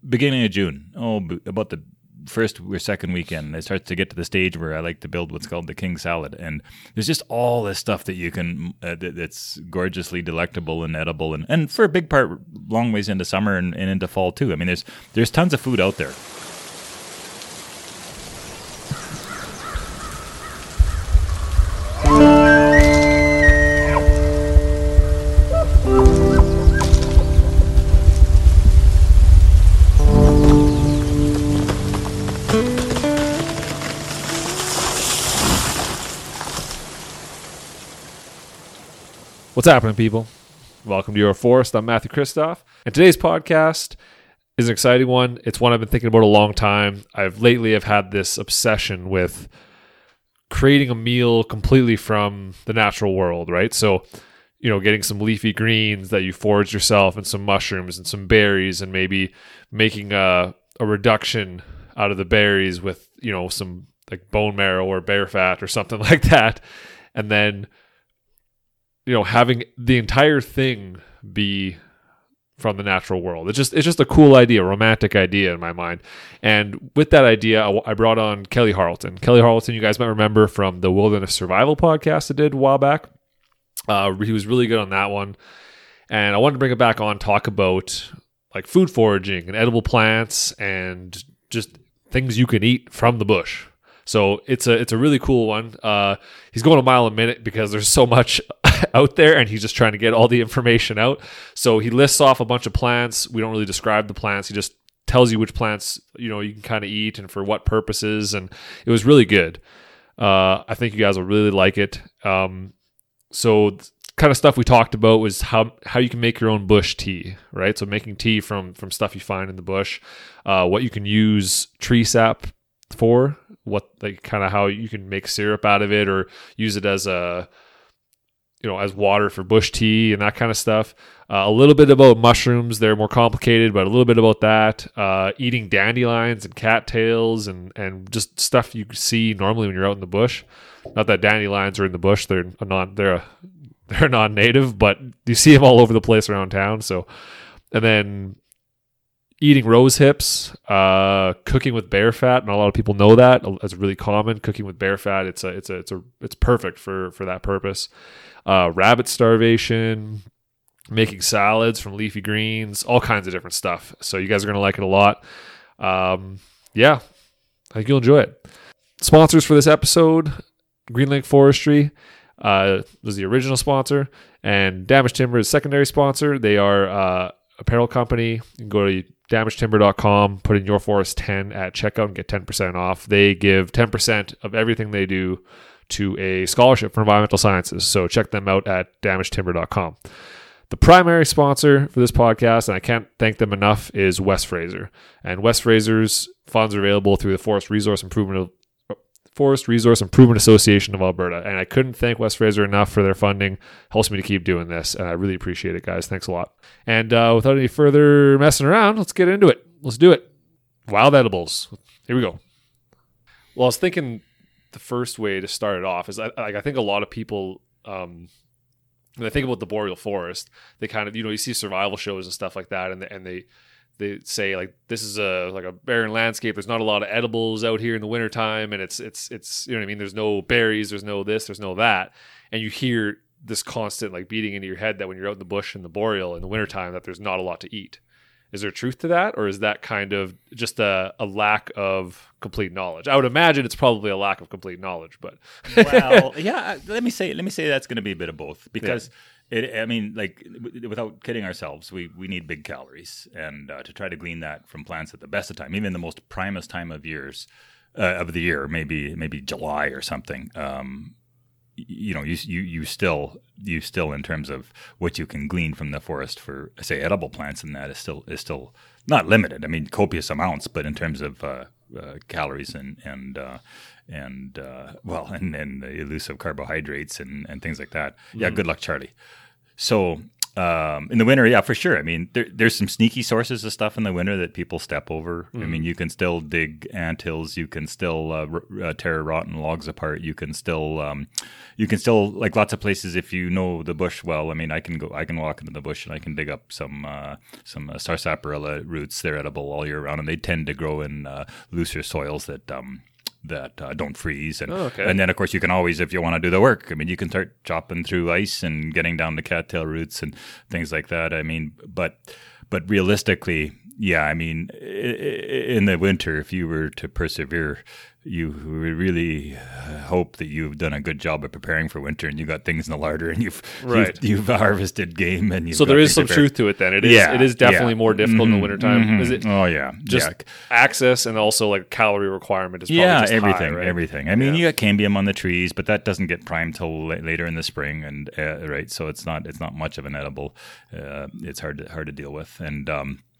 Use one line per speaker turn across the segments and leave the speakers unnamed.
beginning of June. About the first or second weekend, it starts to get to the stage where I like to build what's called the king salad, and there's just all this stuff that you can that's gorgeously delectable and edible, and for a big part, long ways into summer and into fall too. I mean, there's tons of food out there.
What's happening, people? Welcome to Your Forest. I'm Matthew Kristoff, and today's podcast is an exciting one. It's one I've been thinking about a long time. Lately have had this obsession with creating a meal completely from the natural world, right? So, getting some leafy greens that you forage yourself, and some mushrooms and some berries, and maybe making a reduction out of the berries with, some like bone marrow or bear fat or something like that, and then having the entire thing be from the natural world. It's just a cool idea, a romantic idea in my mind. And with that idea, I brought on Kelly Harleton. Kelly Harleton, you guys might remember from the Wilderness Survival podcast I did a while back. He was really good on that one. And I wanted to bring it back on, talk about like food foraging and edible plants and just things you can eat from the bush. So it's a really cool one. He's going a mile a minute because there's so much out there, and he's just trying to get all the information out. So he lists off a bunch of plants. We don't really describe the plants. He just tells you which plants you can kind of eat and for what purposes. And it was really good. I think you guys will really like it. So kind of stuff we talked about was how you can make your own bush tea, right? So making tea from stuff you find in the bush, what you can use tree sap for, how you can make syrup out of it or use it as as water for bush tea and that kind of stuff. A little bit about mushrooms. They're more complicated, but a little bit about that. Eating dandelions and cattails and just stuff you see normally when you're out in the bush. Not that dandelions are in the bush. They're non-native, but you see them all over the place around town. So, and then eating rose hips, cooking with bear fat. Not a lot of people know that. It's really common. Cooking with bear fat. It's perfect for that purpose. Rabbit starvation, making salads from leafy greens, all kinds of different stuff. So you guys are gonna like it a lot. I think you'll enjoy it. Sponsors for this episode: Green Lake Forestry was the original sponsor, and Damage Timber is secondary sponsor. They are apparel company. You can go to damagetimber.com, put in Your Forest 10 at checkout and get 10% off. They give 10% of everything they do to a scholarship for environmental sciences. So check them out at damagetimber.com. The primary sponsor for this podcast, and I can't thank them enough, is West Fraser. And West Fraser's funds are available through the Forest Resource Improvement Association of Alberta. And I couldn't thank West Fraser enough for their funding. Helps me to keep doing this, and I really appreciate it, guys. Thanks a lot. And without any further messing around, let's get into it. Let's do it. Wild edibles. Here we go. Well, I was thinking the first way to start it off is I think a lot of people, when they think about the boreal forest, they kind of, you see survival shows and stuff like that, and they say like this is a barren landscape. There's not a lot of edibles out here in the wintertime, and it's you know what I mean. There's no berries. There's no this. There's no that. And you hear this constant like beating into your head that when you're out in the bush in the boreal in the wintertime that there's not a lot to eat. Is there truth to that, or is that kind of just a lack of complete knowledge? I would imagine it's probably a lack of complete knowledge, but
well, yeah. Let me say that's going to be a bit of both because. Yeah. Without kidding ourselves, we need big calories, and to try to glean that from plants at the best of time, even the most primest time of the year, maybe July or something. You still in terms of what you can glean from the forest for say edible plants, and that is still not limited. I mean, copious amounts, but in terms of calories and the elusive carbohydrates and things like that. Yeah, good luck, Charlie. So In the winter, yeah, for sure. I mean, there's some sneaky sources of stuff in the winter that people step over. I mean, you can still dig anthills. You can still tear rotten logs apart. You can still, like lots of places, if you know the bush well. I mean, I can walk into the bush and I can dig up some sarsaparilla roots. They're edible all year round, and they tend to grow in looser soils that don't freeze. And and then, of course, you can always, if you want to do the work, I mean, you can start chopping through ice and getting down to cattail roots and things like that. I mean, but realistically, yeah, I mean, in the winter, if you were to persevere, you would really hope that you've done a good job of preparing for winter, and you got things in the larder, and you've harvested game, and
so there is some truth to it. Then it is definitely more difficult in the wintertime. Is it?
Oh yeah,
just access and also like calorie requirement is probably just
everything,
high, right?
everything. I mean, you got cambium on the trees, but that doesn't get primed till later in the spring, and right, so it's not much of an edible. It's hard to deal with, and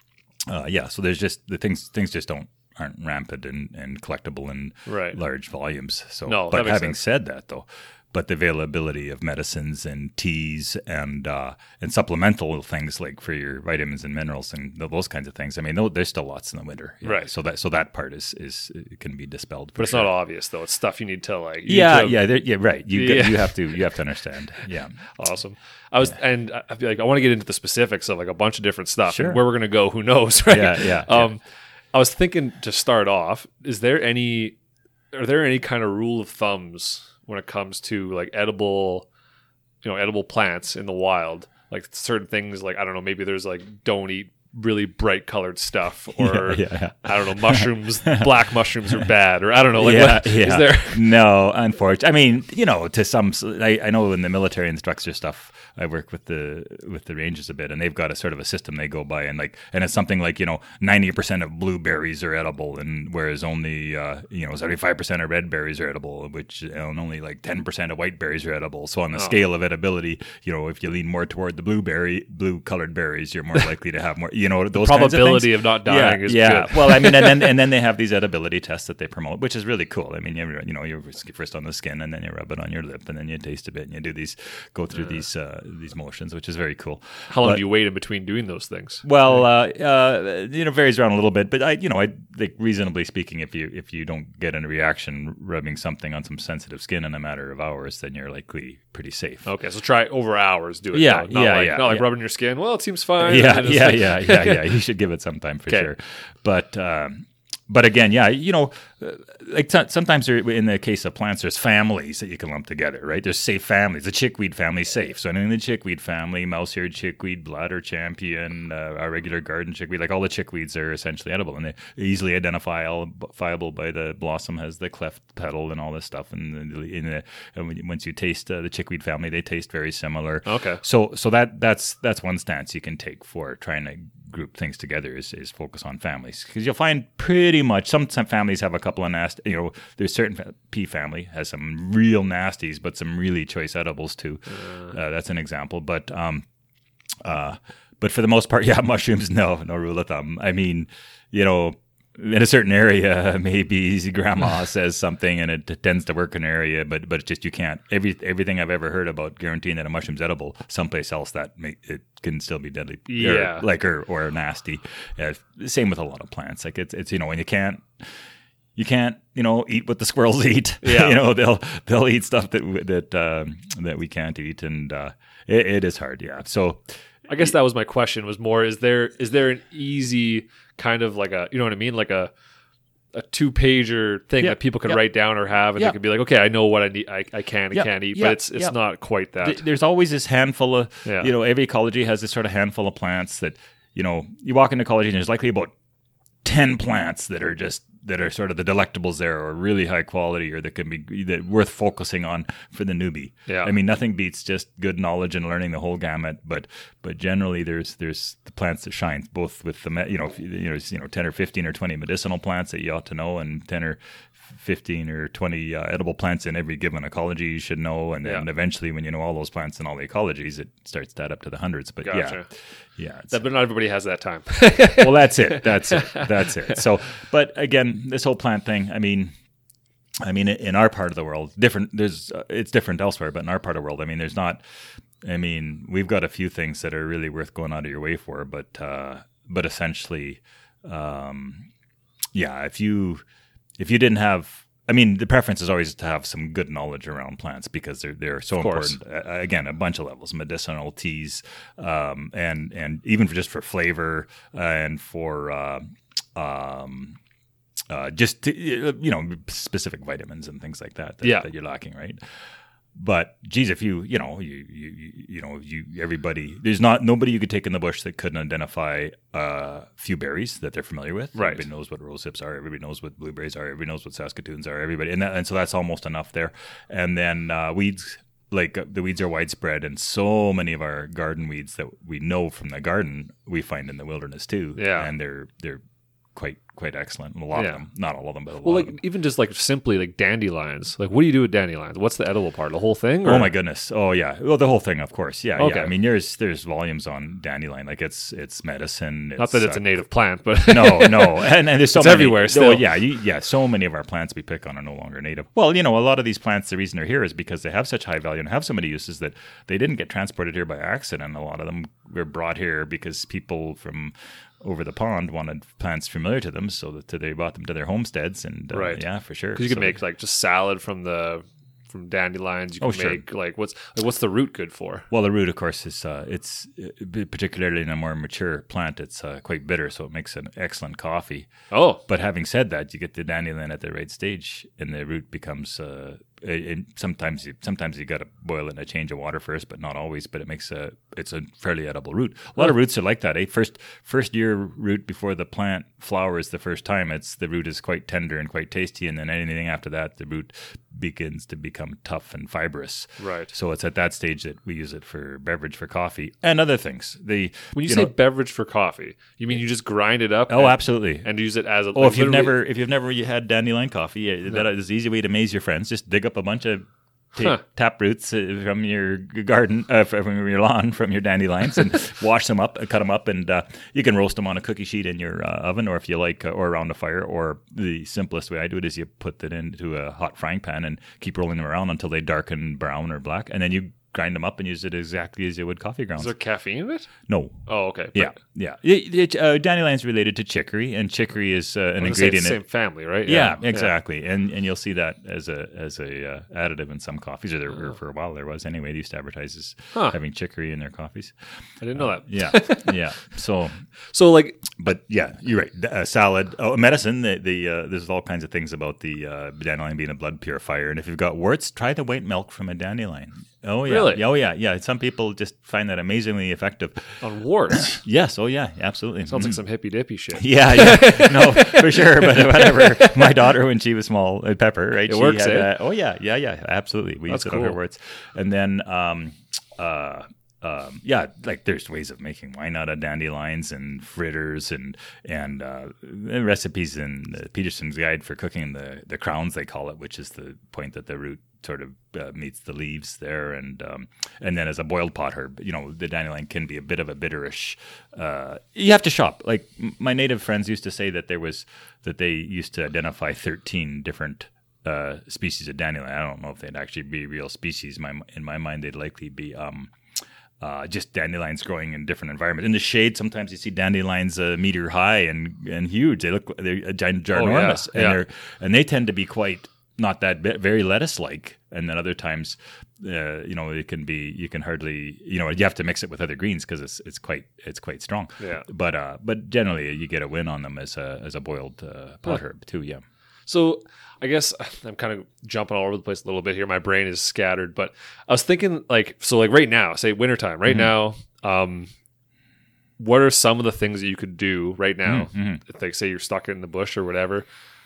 so there's just the things just aren't rampant and collectible in large volumes. So, but having said that, though, but the availability of medicines and teas and supplemental things like for your vitamins and minerals and those kinds of things. I mean, there's still lots in the winter,
right?
So that part is can be dispelled.
But it's not obvious though. It's stuff you need to like.
Right. You have to understand. Yeah.
Awesome. I feel like I want to get into the specifics of like a bunch of different stuff.
Sure.
Where we're gonna go, who knows, right?
Yeah.
I was thinking to start off, are there any kind of rule of thumbs when it comes to like edible plants in the wild? Like certain things, like, I don't know, maybe there's like don't eat really bright colored stuff, or I don't know, mushrooms, black mushrooms are bad, or I don't know. Like, is there?
No, unfortunately. I mean, to some, I know in the military instructor stuff, I work with the Rangers a bit, and they've got a sort of a system they go by, and it's something like 90% of blueberries are edible, and whereas only 75% of red berries are edible, which and only like 10% of white berries are edible. So on the scale of edibility, if you lean more toward the blue colored berries, you're more likely to have more. Those
probability
kinds
of not dying is good.
Well, I mean, and then they have these edibility tests that they promote, which is really cool. I mean, you're first on the skin, and then you rub it on your lip, and then you taste a bit, and you do go through these motions, which is very cool.
How long do you wait in between doing those things?
Well, varies around a little bit, but I think reasonably speaking, if you don't get a reaction rubbing something on some sensitive skin in a matter of hours, then you're likely pretty safe.
Okay, so try over hours. Do it.
Not
like rubbing your skin. Well, it seems fine.
Yeah. You should give it some time for sure. But again, like sometimes in the case of plants, there's families that you can lump together, right? There's safe families. The chickweed family is safe. So in the chickweed family, mouse-eared chickweed, bladder champion, our regular garden chickweed, like all the chickweeds are essentially edible, and they're easily identifiable by the blossom has the cleft petal and all this stuff. And once you taste the chickweed family, they taste very similar.
Okay.
So that's one stance you can take for trying to group things together is focus on families, because you'll find pretty much some families have a couple of nasty, there's certain pea family has some real nasties but some really choice edibles too. That's an example, but for the most part, mushrooms, no rule of thumb. I mean, in a certain area, maybe grandma says something and it tends to work in an area, but it's just you can't. Everything I've ever heard about guaranteeing that a mushroom's edible, someplace else it can still be deadly, or nasty. Same with a lot of plants. Like it's when you can't eat what the squirrels eat.
Yeah.
They'll eat stuff that we can't eat, and it is hard. Yeah. So
I guess that was my question. Was more, is there an easy kind of like a, you know what I mean, like a 2-pager thing that people can write down or have, and they can be like, okay, I know what I need, I can and can't eat, but it's not quite that. There's
always this handful of, every ecology has this sort of handful of plants that, you walk into ecology and there's likely about 10 plants that are sort of the delectables there, or really high quality, or that can be worth focusing on for the newbie.
Yeah.
I mean, nothing beats just good knowledge and learning the whole gamut, but generally there's the plants that shine, both with the 10 or 15 or 20 medicinal plants that you ought to know, and 10 or 15 or 20 edible plants in every given ecology you should know, and then eventually when you know all those plants in all the ecologies, it starts to add up to the hundreds. But but not
everybody has that time.
Well, that's it. So, but again, this whole plant thing, I mean, in our part of the world, it's different elsewhere, but in our part of the world, I mean, there's not I mean, we've got a few things that are really worth going out of your way for, but essentially, if you didn't have, I mean, the preference is always to have some good knowledge around plants because they're so important. Again, a bunch of levels: medicinal, teas, and even just for flavor and for just specific vitamins and things like that that you're lacking, right? But geez, if everybody, there's nobody you could take in the bush that couldn't identify a few berries that they're familiar with.
Right.
Everybody knows what rose hips are. Everybody knows what blueberries are. Everybody knows what Saskatoons are. Everybody, and so that's almost enough there. And then weeds, like the weeds are widespread, and so many of our garden weeds that we know from the garden we find in the wilderness too.
Yeah,
and they're quite excellent. A lot of them, not all of them, but a lot
like
of them.
even just like simply like dandelions. Like, what do you do with dandelions? What's the edible part? The whole thing? Or?
Oh my goodness! Oh yeah, well the whole thing, of course. Yeah,
Okay.
yeah. I mean, there's volumes on dandelion. Like it's medicine.
Not that it's a native plant, but
no, and there's so
it's
many
everywhere still.
Oh, yeah. So many of our plants we pick on are no longer native. Well, a lot of these plants, the reason they're here is because they have such high value and have so many uses that they didn't get transported here by accident. A lot of them were brought here because people from over the pond wanted plants familiar to them, so that they brought them to their homesteads. And
right,
yeah, for sure.
Because you could make like just salad from dandelions. You can make like what's the root good for?
Well, the root, of course, is it's particularly in a more mature plant. It's quite bitter, so it makes an excellent coffee.
Oh,
but having said that, you get the dandelion at the right stage, and the root becomes. Sometimes you got to boil it in a change of water first, but not always. But it's a fairly edible root. A lot of roots are like that. First year root before the plant flowers the first time, the root is quite tender and quite tasty, and then anything after that, the root begins to become tough and fibrous.
Right.
So it's at that stage that we use it for beverage, for coffee, and other things.
When you say beverage for coffee, you mean you just grind it up?
Oh, absolutely.
And use it as a.
Oh, if you've never had dandelion coffee, that is the easy way to amaze your friends. Just dig up a bunch of tap roots from your garden, from your lawn, from your dandelions, and wash them up, cut them up, and you can roast them on a cookie sheet in your oven, or if you like, or around a fire. Or the simplest way I do it is you put it into a hot frying pan and keep rolling them around until they darken brown or black, and then you grind them up and use it exactly as you would coffee grounds.
Is there caffeine in it?
No.
Oh, okay.
Yeah. Dandelion's related to chicory, and chicory is an ingredient.
Same family, right?
Yeah, exactly. Yeah. And you'll see that as a additive in some coffees, or for a while there was anyway. They used to advertise as having chicory in their coffees.
I didn't know that.
Yeah. So
like,
but yeah, you're right. Salad, medicine. There's all kinds of things about the dandelion being a blood purifier, and if you've got warts, try the white milk from a dandelion. Oh yeah.
Really?
Oh yeah. Some people just find that amazingly effective
on warts.
Yes. Oh yeah. Absolutely.
Sounds like some hippy dippy shit.
Yeah. No, for sure. But whatever. My daughter, when she was small, Pepper, right?
It works.
Oh yeah. Absolutely. We used it on her warts, and then like there's ways of making wine out of dandelions and fritters and recipes in Peterson's Guide for Cooking the crowns, they call it, which is the point that the root sort of meets the leaves there, and then as a boiled pot herb, the dandelion can be a bit of a bitterish. You have to shop. Like my native friends used to say that they used to identify 13 different species of dandelion. I don't know if they'd actually be real species. In my mind, they'd likely be just dandelions growing in different environments. In the shade, sometimes you see dandelions a meter high and huge. they're ginormous, and they tend to be quite not that very lettuce-like. And then other times, it can be, you can hardly, you have to mix it with other greens because it's quite strong.
Yeah.
But generally, you get a win on them as a boiled pot herb too. Yeah.
So I guess I'm kind of jumping all over the place a little bit here. My brain is scattered, but I was thinking like right now, say wintertime, right now, what are some of the things that you could do right now? If, like, say you're stuck in the bush or whatever.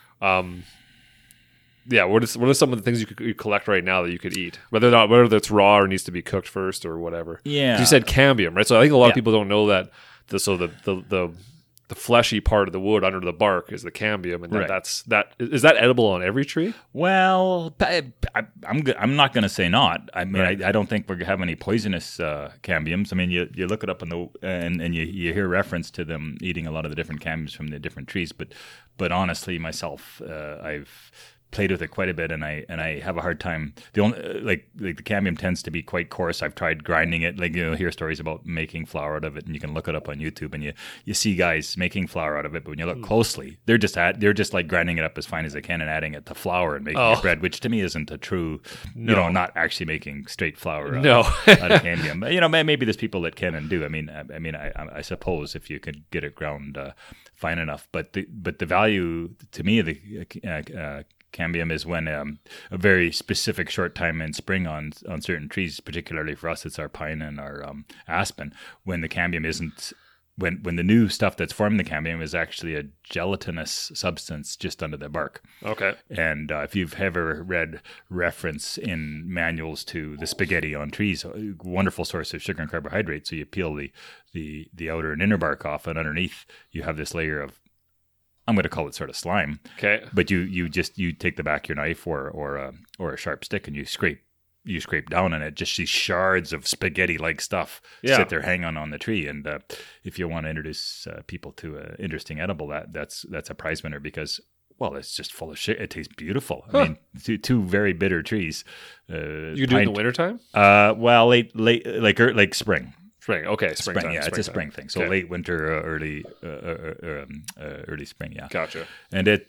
What are some of the things you could collect right now that you could eat? Whether it's raw or needs to be cooked first or whatever.
Yeah.
You said cambium, right? So I think a lot of people don't know that. The fleshy part of the wood under the bark is the cambium, and is that edible on every tree?
Well, I'm not going to say not. I mean, right. I don't think we have any poisonous cambiums. I mean, you look it up and you hear reference to them eating a lot of the different cambiums from the different trees. But honestly, myself, I've played with it quite a bit, and I have a hard time. The only like the cambium tends to be quite coarse. I've tried grinding it. Like, hear stories about making flour out of it, and you can look it up on YouTube, and you see guys making flour out of it. But when you look closely, they're just like grinding it up as fine as they can and adding it to flour and making it bread, which to me isn't a true, not actually making straight flour out of cambium. But, maybe there's people that can and do. I suppose if you could get it ground fine enough, but the value to me of the cambium is when a very specific short time in spring on certain trees, particularly for us, it's our pine and our aspen, when the cambium isn't, when the new stuff that's forming the cambium is actually a gelatinous substance just under the bark.
Okay.
And if you've ever read reference in manuals to the spaghetti on trees, a wonderful source of sugar and carbohydrate. So you peel the outer and inner bark off, and underneath you have this layer of, I'm going to call it sort of slime.
Okay.
But you take the back of your knife or a sharp stick, and you scrape down, and it just these shards of spaghetti like stuff sit there hanging on the tree. And if you want to introduce people to an interesting edible, that's a prize winner, because, well, it's just full of shit. It tastes beautiful. I mean, two very bitter trees.
You do it in the wintertime?
Well, late like spring.
Spring, okay, springtime.
Spring, yeah, it's a spring thing. So late winter, early spring, yeah.
Gotcha.
And it,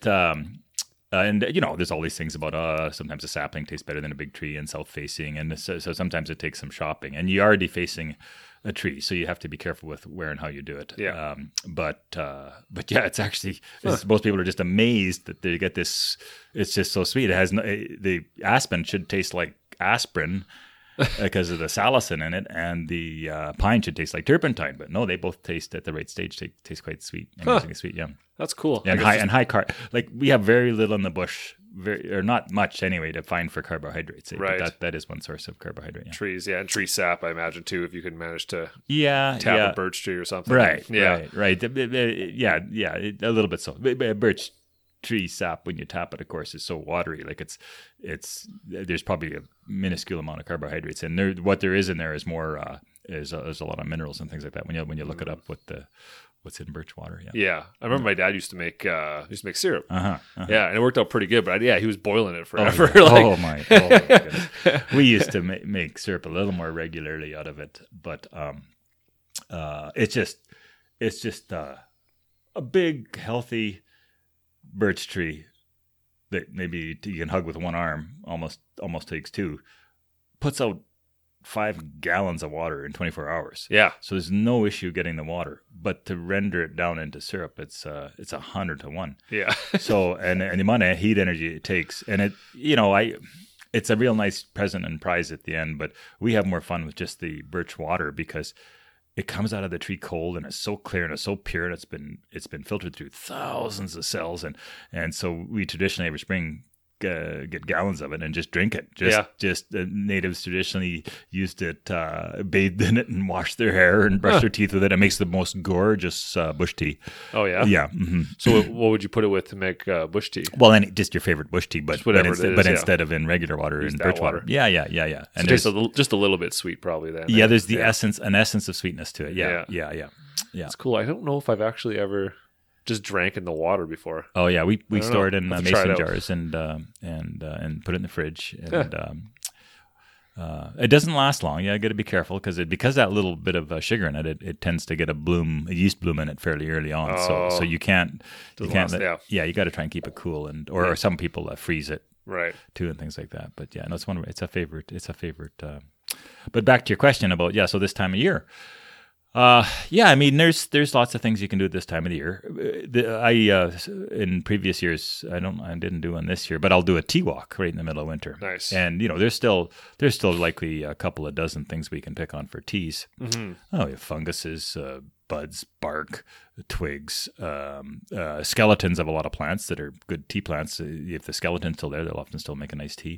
there's all these things about sometimes a sapling tastes better than a big tree and south-facing, and so sometimes it takes some shopping. And you're already facing a tree, so you have to be careful with where and how you do it.
Yeah.
But yeah, it's actually most people are just amazed that they get this. It's just so sweet. It has the aspen should taste like aspirin. Because of the salicin in it, and the pine should taste like turpentine, but no, they both taste at the right stage. They taste quite sweet, amazingly sweet. Yeah,
that's cool.
And high carb. Like, we have very little in the bush, or not much anyway, to find for carbohydrates.
Right.
But that is one source of carbohydrate. Yeah.
Trees, and tree sap, I imagine too. If you could manage to
tap
a birch tree or something.
Right. Yeah. A little bit so. Birch tree sap, when you tap it, of course, is so watery. Like, it's there's probably a minuscule amount of carbohydrates in there. What there is in there is more is a lot of minerals and things like that. When you look it up, what's in birch water.
Yeah. I remember my dad used to make syrup.
Uh-huh.
Yeah, and it worked out pretty good. But he was boiling it forever.
Oh my goodness. We used to make syrup a little more regularly out of it, but it's just a big, healthy birch tree that maybe you can hug with one arm, almost takes two, puts out 5 gallons of water in 24 hours.
Yeah.
So there's no issue getting the water, but to render it down into syrup, it's 100 to 1.
Yeah.
So, and the amount of heat energy it takes, and it's a real nice present and prize at the end, but we have more fun with just the birch water, because it comes out of the tree cold, and it's so clear and it's so pure, and it's been filtered through thousands of cells, and so we traditionally every spring get gallons of it and just drink it. Natives traditionally used it, bathed in it, and washed their hair and brushed their teeth with it. It makes the most gorgeous bush tea.
Oh yeah,
yeah. Mm-hmm.
So what would you put it with to make bush tea?
Well, then just your favorite bush tea, but instead of in regular water,
use
in birch water. Yeah.
And so just a little bit sweet, probably then.
Yeah, there's an essence of sweetness to it. Yeah.
It's cool. I don't know if I've actually ever just drank in the water before.
Oh yeah, we store it in mason jars and put it in the fridge. And it doesn't last long. You got to be careful because that little bit of sugar in it, it tends to get a yeast bloom in it fairly early on. So you can't. You got to try and keep it cool, or some people freeze it too and things like that. But yeah, no, it's a favorite. But back to your question about so this time of year. I mean, there's lots of things you can do at this time of the year. In previous years, I didn't do one this year, but I'll do a tea walk right in the middle of winter.
Nice.
And there's still likely a couple of dozen things we can pick on for teas. Mm-hmm. Oh, we have funguses, buds, bark, twigs, skeletons of a lot of plants that are good tea plants. If the skeleton's still there, they'll often still make a nice tea.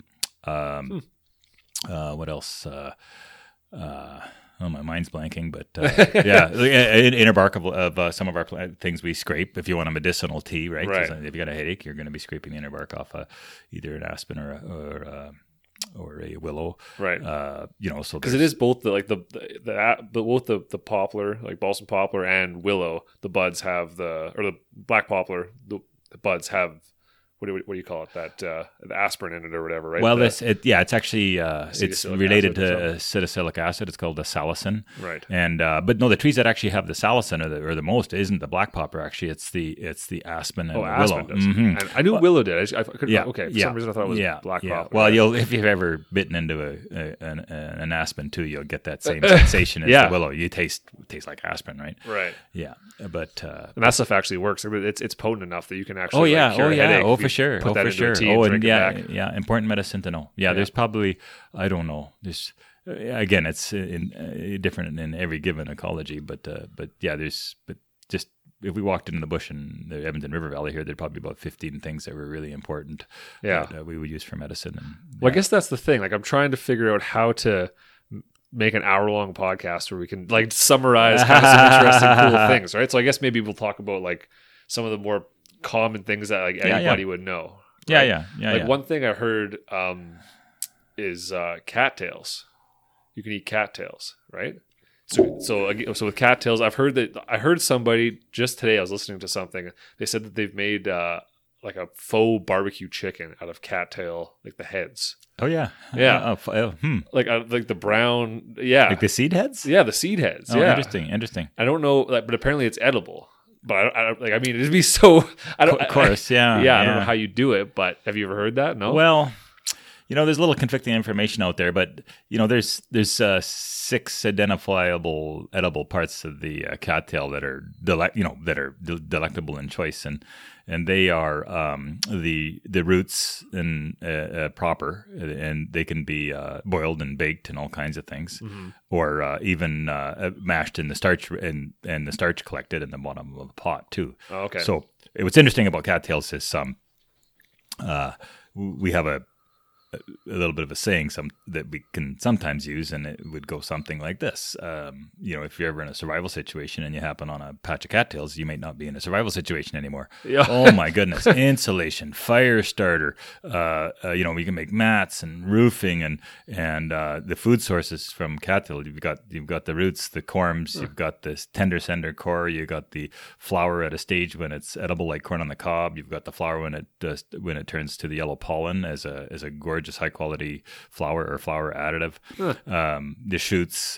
What else? Oh, my mind's blanking, but inner bark of some of our things we scrape. If you want a medicinal tea, right? If you got a headache, you're going to be scraping the inner bark off either an aspen or a willow,
right?
So
because it is both both the poplar, like balsam poplar, and willow. The buds have the black poplar. The buds have what do you call it? That the aspirin in it or whatever, right?
Well, it's actually it's related to
acid
acetylsilic acid. It's called the salicin.
Right.
And but no, the trees that actually have the salicin or the most isn't the black poplar. Actually, it's the aspen and
aspen
willow.
does.
Mm-hmm.
And I knew willow did. I couldn't.
Yeah.
Okay. For some reason, I thought it was black poplar.
Well, if you've ever bitten into an aspen too, you'll get that same sensation as the willow. You taste like aspen, right?
Right.
Yeah. But
and that stuff actually works. It's potent enough that you can actually cure a headache.
Oh, for sure.
Put that into a tea and drink it back.
Important medicine to know. Yeah, there's probably, I don't know. There's again, it's different in every given ecology, but just if we walked into the bush in the Edmonton River Valley here, there'd probably be about 15 things that were really important. That we would use for medicine.
Well, I guess that's the thing. Like, I'm trying to figure out how to make an hour-long podcast where we can like summarize kind of some interesting, cool things, right? So I guess maybe we'll talk about like some of the more common things that like anybody would know. Right? Like one thing I heard is cattails. You can eat cattails, right? So with cattails, I heard somebody just today. I was listening to something. They said that they've made like a faux barbecue chicken out of cattail, like the heads.
Oh yeah.
Like the brown, like
the seed heads.
Yeah, the seed heads.
Oh, interesting.
I don't know, but apparently it's edible. But I mean, it'd be so. I don't.
Of course, yeah.
I don't know how you do it, but have you ever heard that? No.
Well, there's a little conflicting information out there, but there's 6 identifiable edible parts of the cattail that are delectable in choice, and they are the roots and proper, and they can be boiled and baked and all kinds of things, or even mashed in the starch and the starch collected in the bottom of the pot too.
Oh, okay.
So what's interesting about cattails is we have a little bit of a saying that we can sometimes use, and it would go something like this. If you're ever in a survival situation and you happen on a patch of cattails, you might not be in a survival situation anymore.
Yeah.
Oh my goodness. Insulation, fire starter, we can make mats and roofing and the food sources from cattail. You've got the roots, the corms, you've got this tender core, you got the flower at a stage when it's edible like corn on the cob, you've got the flower when it turns to the yellow pollen as a gorgeous high quality flower or flower additive. The shoots,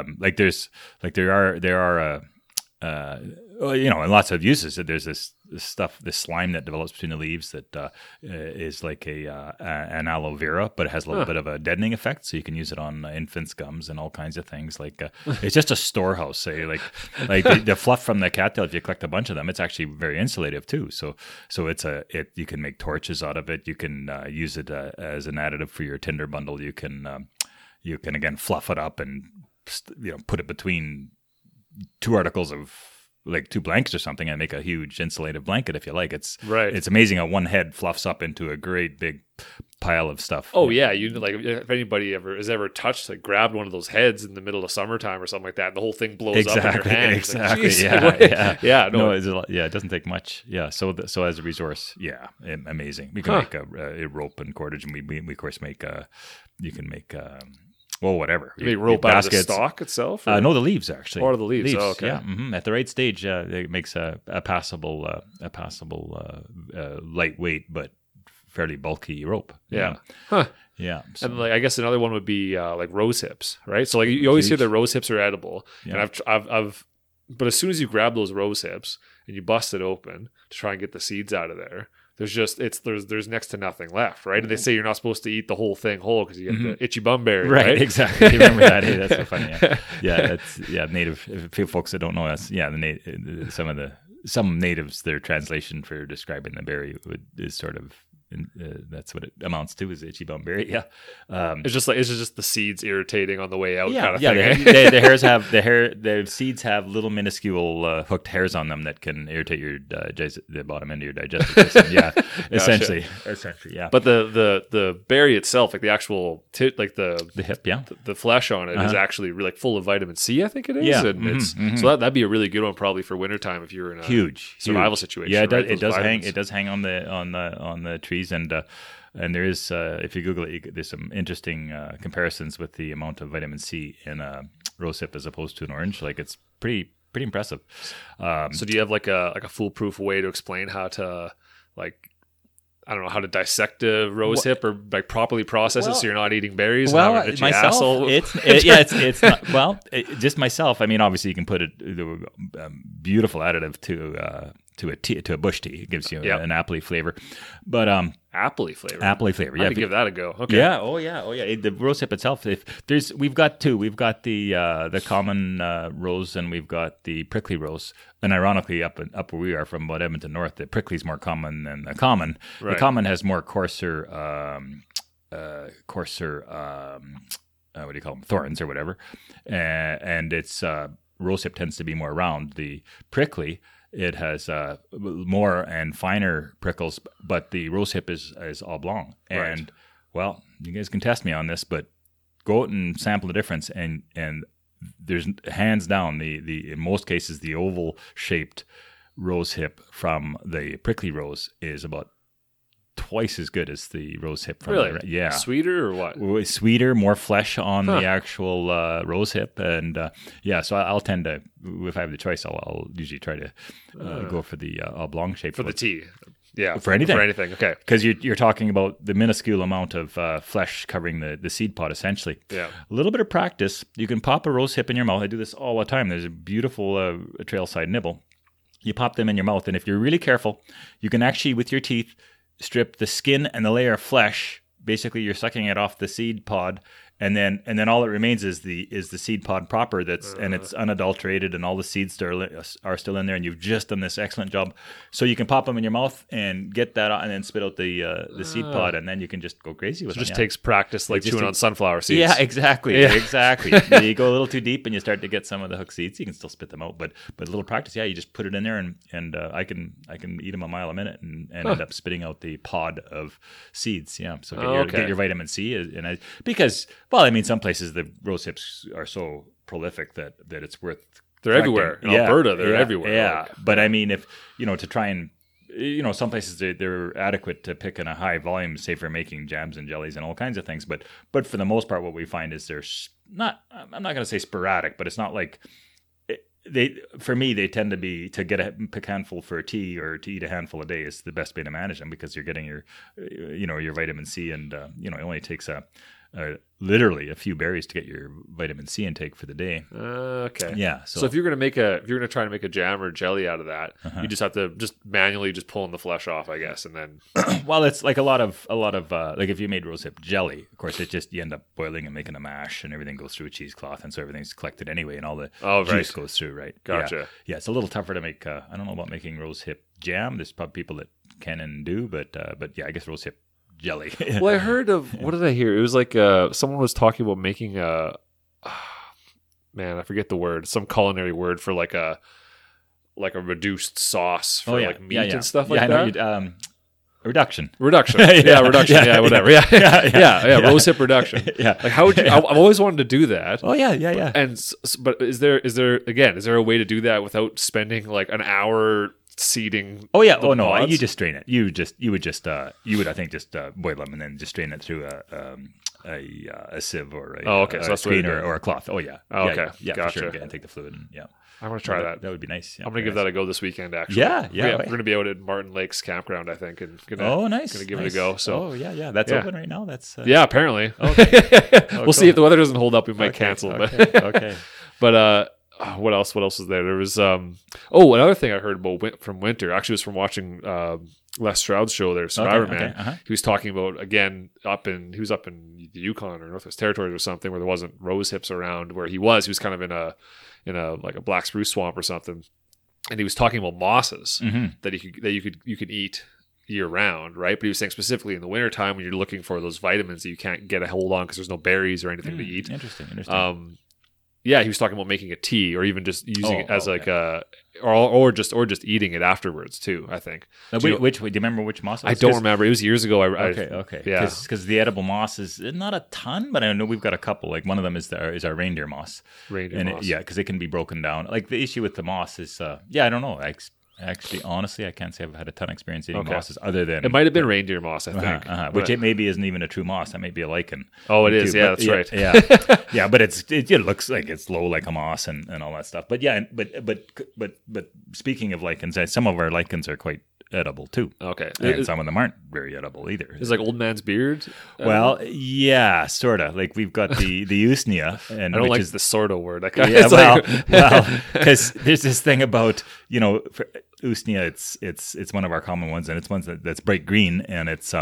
and lots of uses. There's this slime that develops between the leaves that is like an aloe vera, but it has a little bit of a deadening effect. So you can use it on infants' gums and all kinds of things. Like it's just a storehouse. Say like the fluff from the cattail. If you collect a bunch of them, it's actually very insulative too. So you can make torches out of it. You can use it as an additive for your tinder bundle. You can again fluff it up and put it between 2 articles of like 2 blankets or something and make a huge insulative blanket if you like. It's amazing how one head fluffs up into a great big pile of stuff.
Oh yeah, if anybody has ever touched, like grabbed one of those heads in the middle of summertime or something like that, and the whole thing blows up in your hand.
Exactly.
Like, yeah. No,
it doesn't take much. Yeah. So as a resource, amazing. We can make a rope and cordage, and we of course make you can make. Whatever.
You make rope out of the stalk itself?
No, the leaves actually.
Or the leaves. Oh, okay.
Yeah. Mm-hmm. At the right stage, it makes a passable, lightweight but fairly bulky rope.
Yeah.
Huh. Yeah.
So. And I guess another one would be like rose hips, right? So you always hear that rose hips are edible, and but as soon as you grab those rose hips and you bust it open to try and get the seeds out of there, there's next to nothing left, right? And they say you're not supposed to eat the whole thing whole because you get the itchy bum berry, right?
Exactly. You remember that? Hey, that's so funny. Native folks that don't know us. Yeah, some natives, their translation for describing the berry is sort of. That's what it amounts to, is itchy bum berry. Yeah,
it's just the seeds irritating on the way out, kind of
thing. The seeds have little minuscule hooked hairs on them that can irritate the bottom end of your digestive system. Yeah, essentially, yeah.
But the berry itself, like the actual the
hip,
the flesh on it is actually really full of vitamin C, I think it is.
Yeah,
and so that'd be a really good one probably for wintertime if you're in a
huge
survival situation.
Yeah,
right?
it does hang on the trees. And there is, if you Google it, there's some interesting comparisons with the amount of vitamin C in a rosehip as opposed to an orange. Like it's pretty impressive.
So do you have like a foolproof way to explain how to I don't know how to dissect a rose hip or like properly process it so you're not eating berries.
Well,
and having an itchy
myself,
asshole.
it's not, well, just myself. I mean, obviously you can put a beautiful additive to a bush tea. It gives you an appley flavor, but
appley flavor.
Appley flavor.
Yeah, give that a go. Okay.
Yeah. Oh yeah. The rose hip itself. We've got two. We've got the common rose, and we've got the prickly rose. And ironically, up where we are from about Edmonton North, the prickly is more common than the common. Right. The common has more coarser. What do you call them? Thorns or whatever. And its rose hip tends to be more round. The prickly, it has more and finer prickles, but the rose hip is oblong. And,
right.
Well, you guys can test me on this, but go out and sample the difference. And there's hands down, in most cases, the oval-shaped rose hip from the prickly rose is about twice as good as the rose hip. From
really?
Yeah.
Sweeter or what?
Sweeter, more flesh on the actual rose hip. And so I'll tend to, if I have the choice, I'll usually try to go for the oblong shape.
For the tea. Yeah.
For anything.
Okay.
Because you're talking about the minuscule amount of flesh covering the seed pod, essentially.
Yeah.
A little bit of practice. You can pop a rose hip in your mouth. I do this all the time. There's a beautiful trailside nibble. You pop them in your mouth, and if you're really careful, you can actually, with your teeth, strip the skin and the layer of flesh. Basically, you're sucking it off the seed pod, and then all that remains is the seed pod proper. And it's unadulterated, and all the seeds are still in there. And you've just done this excellent job. So you can pop them in your mouth and get that out, and then spit out the seed pod, and then you can just go crazy with it.
It just takes practice, like chewing on sunflower seeds.
Yeah, exactly.
Yeah.
Exactly. You go a little too deep, and you start to get some of the hook seeds. You can still spit them out, but a little practice. Yeah, you just put it in there, and I can eat them a mile a minute, and end up spitting out the pod of seeds. Yeah, so get your vitamin C, because. Well, I mean, some places the rose hips are so prolific that it's worth.
They're everywhere. In Alberta, they're everywhere.
Yeah, but I mean, if to try and some places they're adequate to pick in a high volume, say for making jams and jellies and all kinds of things. But for the most part, what we find is there's not. I'm not going to say sporadic, but it's not like. For me, they tend to get a pick handful for a tea or to eat a handful a day is the best way to manage them, because you're getting your vitamin C, and it only takes literally a few berries to get your vitamin C intake for the day.
Okay.
Yeah.
So if you're going to try to make a jam or jelly out of that, you just have to manually pulling the flesh off, I guess, and then.
Well, it's like a lot of like if you made rosehip jelly, of course, you end up boiling and making a mash, and everything goes through a cheesecloth, and so everything's collected anyway, and all the juice goes through, right?
Gotcha.
Yeah, it's a little tougher to make. I don't know about making rosehip jam. There's probably people that can and do, but yeah, I guess rosehip jelly.
Well, I heard of, what did I hear? It was like someone was talking about making I forget the word, some culinary word for like a reduced sauce for meat and stuff like that.
Reduction.
Reduction. Yeah, whatever. Yeah. Rosehip reduction.
Yeah.
Like how would you? I've always wanted to do that.
Oh yeah.
But is there a way to do that without spending like an hour seeding?
Oh yeah. Oh no. Pods? You just strain it. You would I think just boil them and then just strain it through a sieve or a screener or a cloth. Oh yeah.
Oh, okay.
Yeah.
Gotcha.
For sure. And take the fluid. And, yeah.
I'm gonna try that.
That would be nice. Yeah,
I'm gonna give that a go this weekend. Actually,
yeah.
We're gonna be out at Martin Lakes Campground, I think, and
nice.
Gonna give it a go. So,
that's open right now. That's
apparently.
Okay.
We'll see if the weather doesn't hold up. We might cancel.
Okay.
But what else? What else was there? There was another thing I heard about from Winter. Actually, was from watching Les Stroud's show there, Survivor Man. He was talking about he was up in the Yukon or Northwest Territories or something where there wasn't rose hips around. Where he was kind of in a like a black spruce swamp or something, and he was talking about mosses that you could eat year round, right? But he was saying specifically in the wintertime when you're looking for those vitamins that you can't get a hold on because there's no berries or anything to eat.
Interesting.
Yeah, he was talking about making a tea or even just using it as or just eating it afterwards too, I think.
Do you remember which moss?
I don't remember. It was years ago.
Okay.
Yeah.
Because the edible moss is not a ton, but I know we've got a couple. Like one of them is our reindeer moss.
Moss.
Because it can be broken down. Like the issue with the moss is, I don't know. Actually, honestly, I can't say I've had a ton of experience eating mosses other than...
It might have been reindeer moss, I think.
Which it maybe isn't even a true moss. That may be a lichen.
Oh, it is. Yeah, that's right.
Yeah. Yeah, but it looks like it's low like a moss and all that stuff. But yeah, but speaking of lichens, some of our lichens are quite edible too.
Okay.
And some of them aren't very edible either.
It's like old man's beard.
Well, yeah, sort of. Like we've got the usnea, and
I don't
which
like
is
the sort of word.
yeah, well, because there's this thing about for usnea. It's one of our common ones, and it's one that's bright green, and it's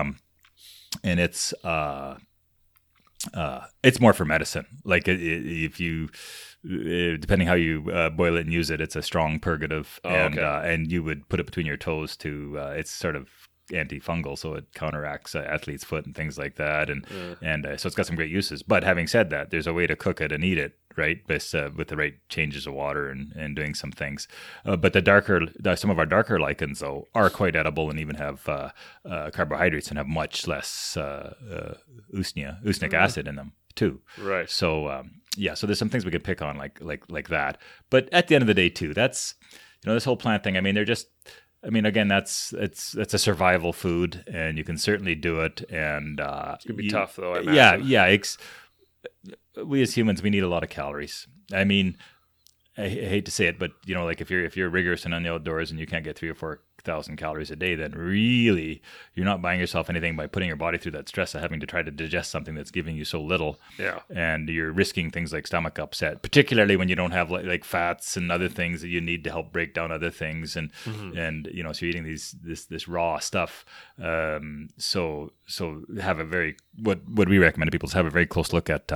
more for medicine. Like if you, depending how you boil it and use it, it's a strong purgative, and you would put it between your toes to. It's sort of antifungal, so it counteracts athlete's foot and things like that, and so it's got some great uses. But having said that, there's a way to cook it and eat it, right? With the right changes of water and doing some things. But some of our darker lichens though are quite edible and even have carbohydrates and have much less usnic acid in them too.
Right.
So so there's some things we could pick on like that. But at the end of the day too, that's this whole plant thing. I mean, again, it's a survival food, and you can certainly do it. And
it's gonna be tough, though. I imagine.
We as humans, we need a lot of calories. I mean, I hate to say it, but like if you're rigorous and on the outdoors and you can't get 3,000 or 4,000 calories a day, then really you're not buying yourself anything by putting your body through that stress of having to try to digest something that's giving you so little.
Yeah. And
you're risking things like stomach upset, particularly when you don't have like fats and other things that you need to help break down other things, and so you're eating this raw stuff. So have a very what we recommend to people is have a very close look at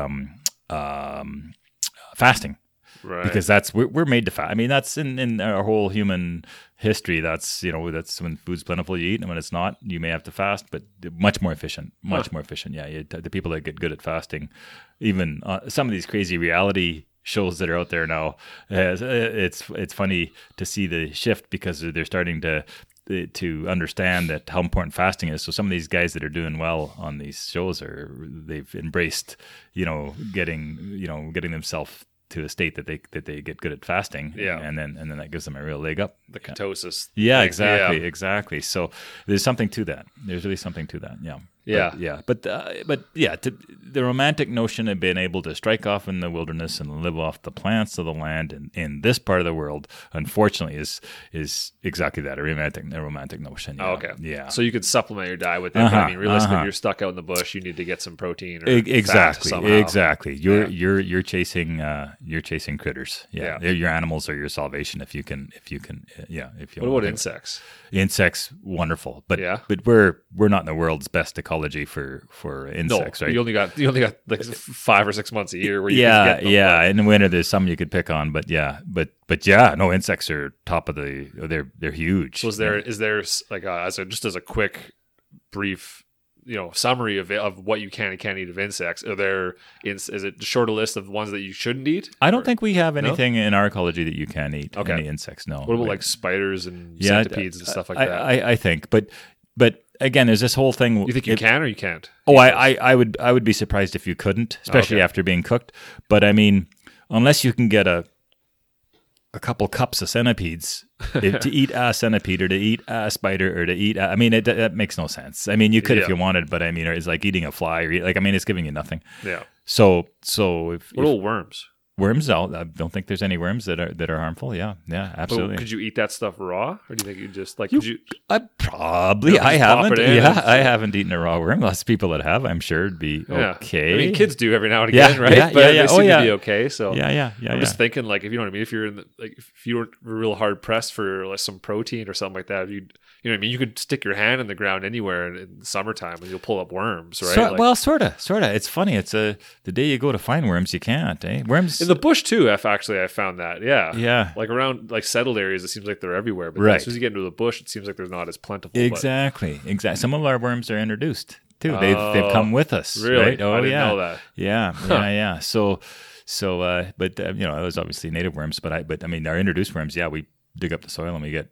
fasting.
Right.
Because we're made to fast. I mean, that's in our whole human history. That's that's when food's plentiful, you eat, and when it's not, you may have to fast. But much more efficient. Yeah, the people that get good at fasting, even some of these crazy reality shows that are out there now. It's funny to see the shift because they're starting to understand that how important fasting is. So some of these guys that are doing well on these shows they've embraced getting themselves to a state that they get good at fasting, and then that gives them a real leg up.
The ketosis.
Yeah, exactly. So there's something to that. There's really something to that. Yeah. But the romantic notion of being able to strike off in the wilderness and live off the plants of the land in this part of the world, unfortunately, is exactly that, a romantic notion. Yeah.
Oh, okay.
Yeah.
So you could supplement your diet with it. But I mean, realistically, if you're stuck out in the bush, you need to get some protein or fat somehow.
Exactly. You're chasing critters. Yeah. Your animals are your salvation if you can.
What about insects?
Insects, wonderful, but we're not in the world's best ecology for insects, right?
You only got like 5 or 6 months a year where you can get them.
Yeah. In the winter, there's some you could pick on, but insects are top of they're huge.
So is there like as a quick, brief summary of what you can and can't eat of insects? Is it short a list of ones that you shouldn't eat?
I don't think we have anything in our ecology that you can eat. Okay. Any insects? No.
What about like spiders and centipedes and stuff like that?
I think, but again, there's this whole thing.
You think you can or you can't?
Oh, I would be surprised if you couldn't, especially after being cooked. But I mean, unless you can get a couple cups of centipedes to eat a centipede or to eat a spider or to eat that makes no sense. I mean, you could if you wanted, but I mean, it's like eating a fly or it's giving you nothing.
Yeah.
So if
worms?
Worms, I don't think there's any worms that are harmful. Yeah, absolutely.
But could you eat that stuff raw, or do you think you just like?
Probably. I haven't. I haven't eaten a raw worm. Lots of people that have. I'm sure it'd be okay.
I mean, kids do every now and again, right? But they seem to be okay. So
yeah.
I'm just thinking, like, if you know what I mean. If you're if you were real hard pressed for like some protein or something like that, you know what I mean. You could stick your hand in the ground anywhere in the summertime and you'll pull up worms, right?
Sort of. It's funny. It's the day you go to find worms, you can't. Worms
in the bush too. Actually, I found that.
Yeah.
Like around like settled areas, it seems like they're everywhere. But as soon as you get into the bush, it seems like they're not as plentiful.
Exactly. Some of our worms are introduced too. They've come with us.
Really?
Right? Oh,
I didn't know that.
Yeah. So, it was obviously native worms, but I mean, our introduced worms. Yeah, we dig up the soil and we get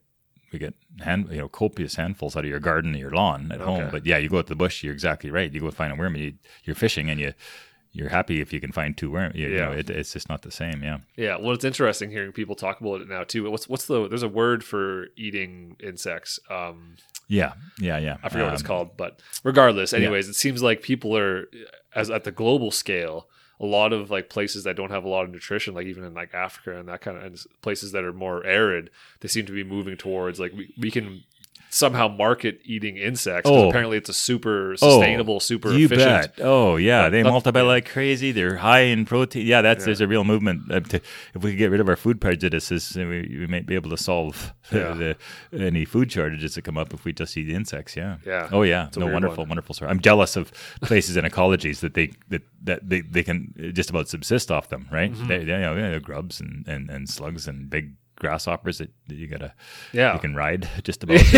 copious handfuls out of your garden or your lawn at home. But yeah, you go to the bush. You're exactly right. You go find a worm. You're fishing and you're happy if you can find 2 worms. It's just not the same. Yeah.
Yeah. Well, it's interesting hearing people talk about it now too. There's a word for eating insects.
Yeah.
I forget what it's called, but regardless, anyways, it seems like people are, at the global scale, a lot of like places that don't have a lot of nutrition, like even in like Africa and that kind of, and places that are more arid, they seem to be moving towards like we can somehow market eating insects. 'Cause apparently it's a super sustainable, super
you
efficient.
bet. Oh yeah, they multiply like crazy. They're high in protein. Yeah, there's a real movement. If we could get rid of our food prejudices, we might be able to solve any food shortages that come up if we just eat insects. Yeah.
Yeah.
Oh yeah.
It's a
No,
weird
wonderful,
one.
wonderful story. I'm jealous of places and ecologies that they can just about subsist off them. Right. They grubs and slugs and big grasshoppers that you can ride just about. So,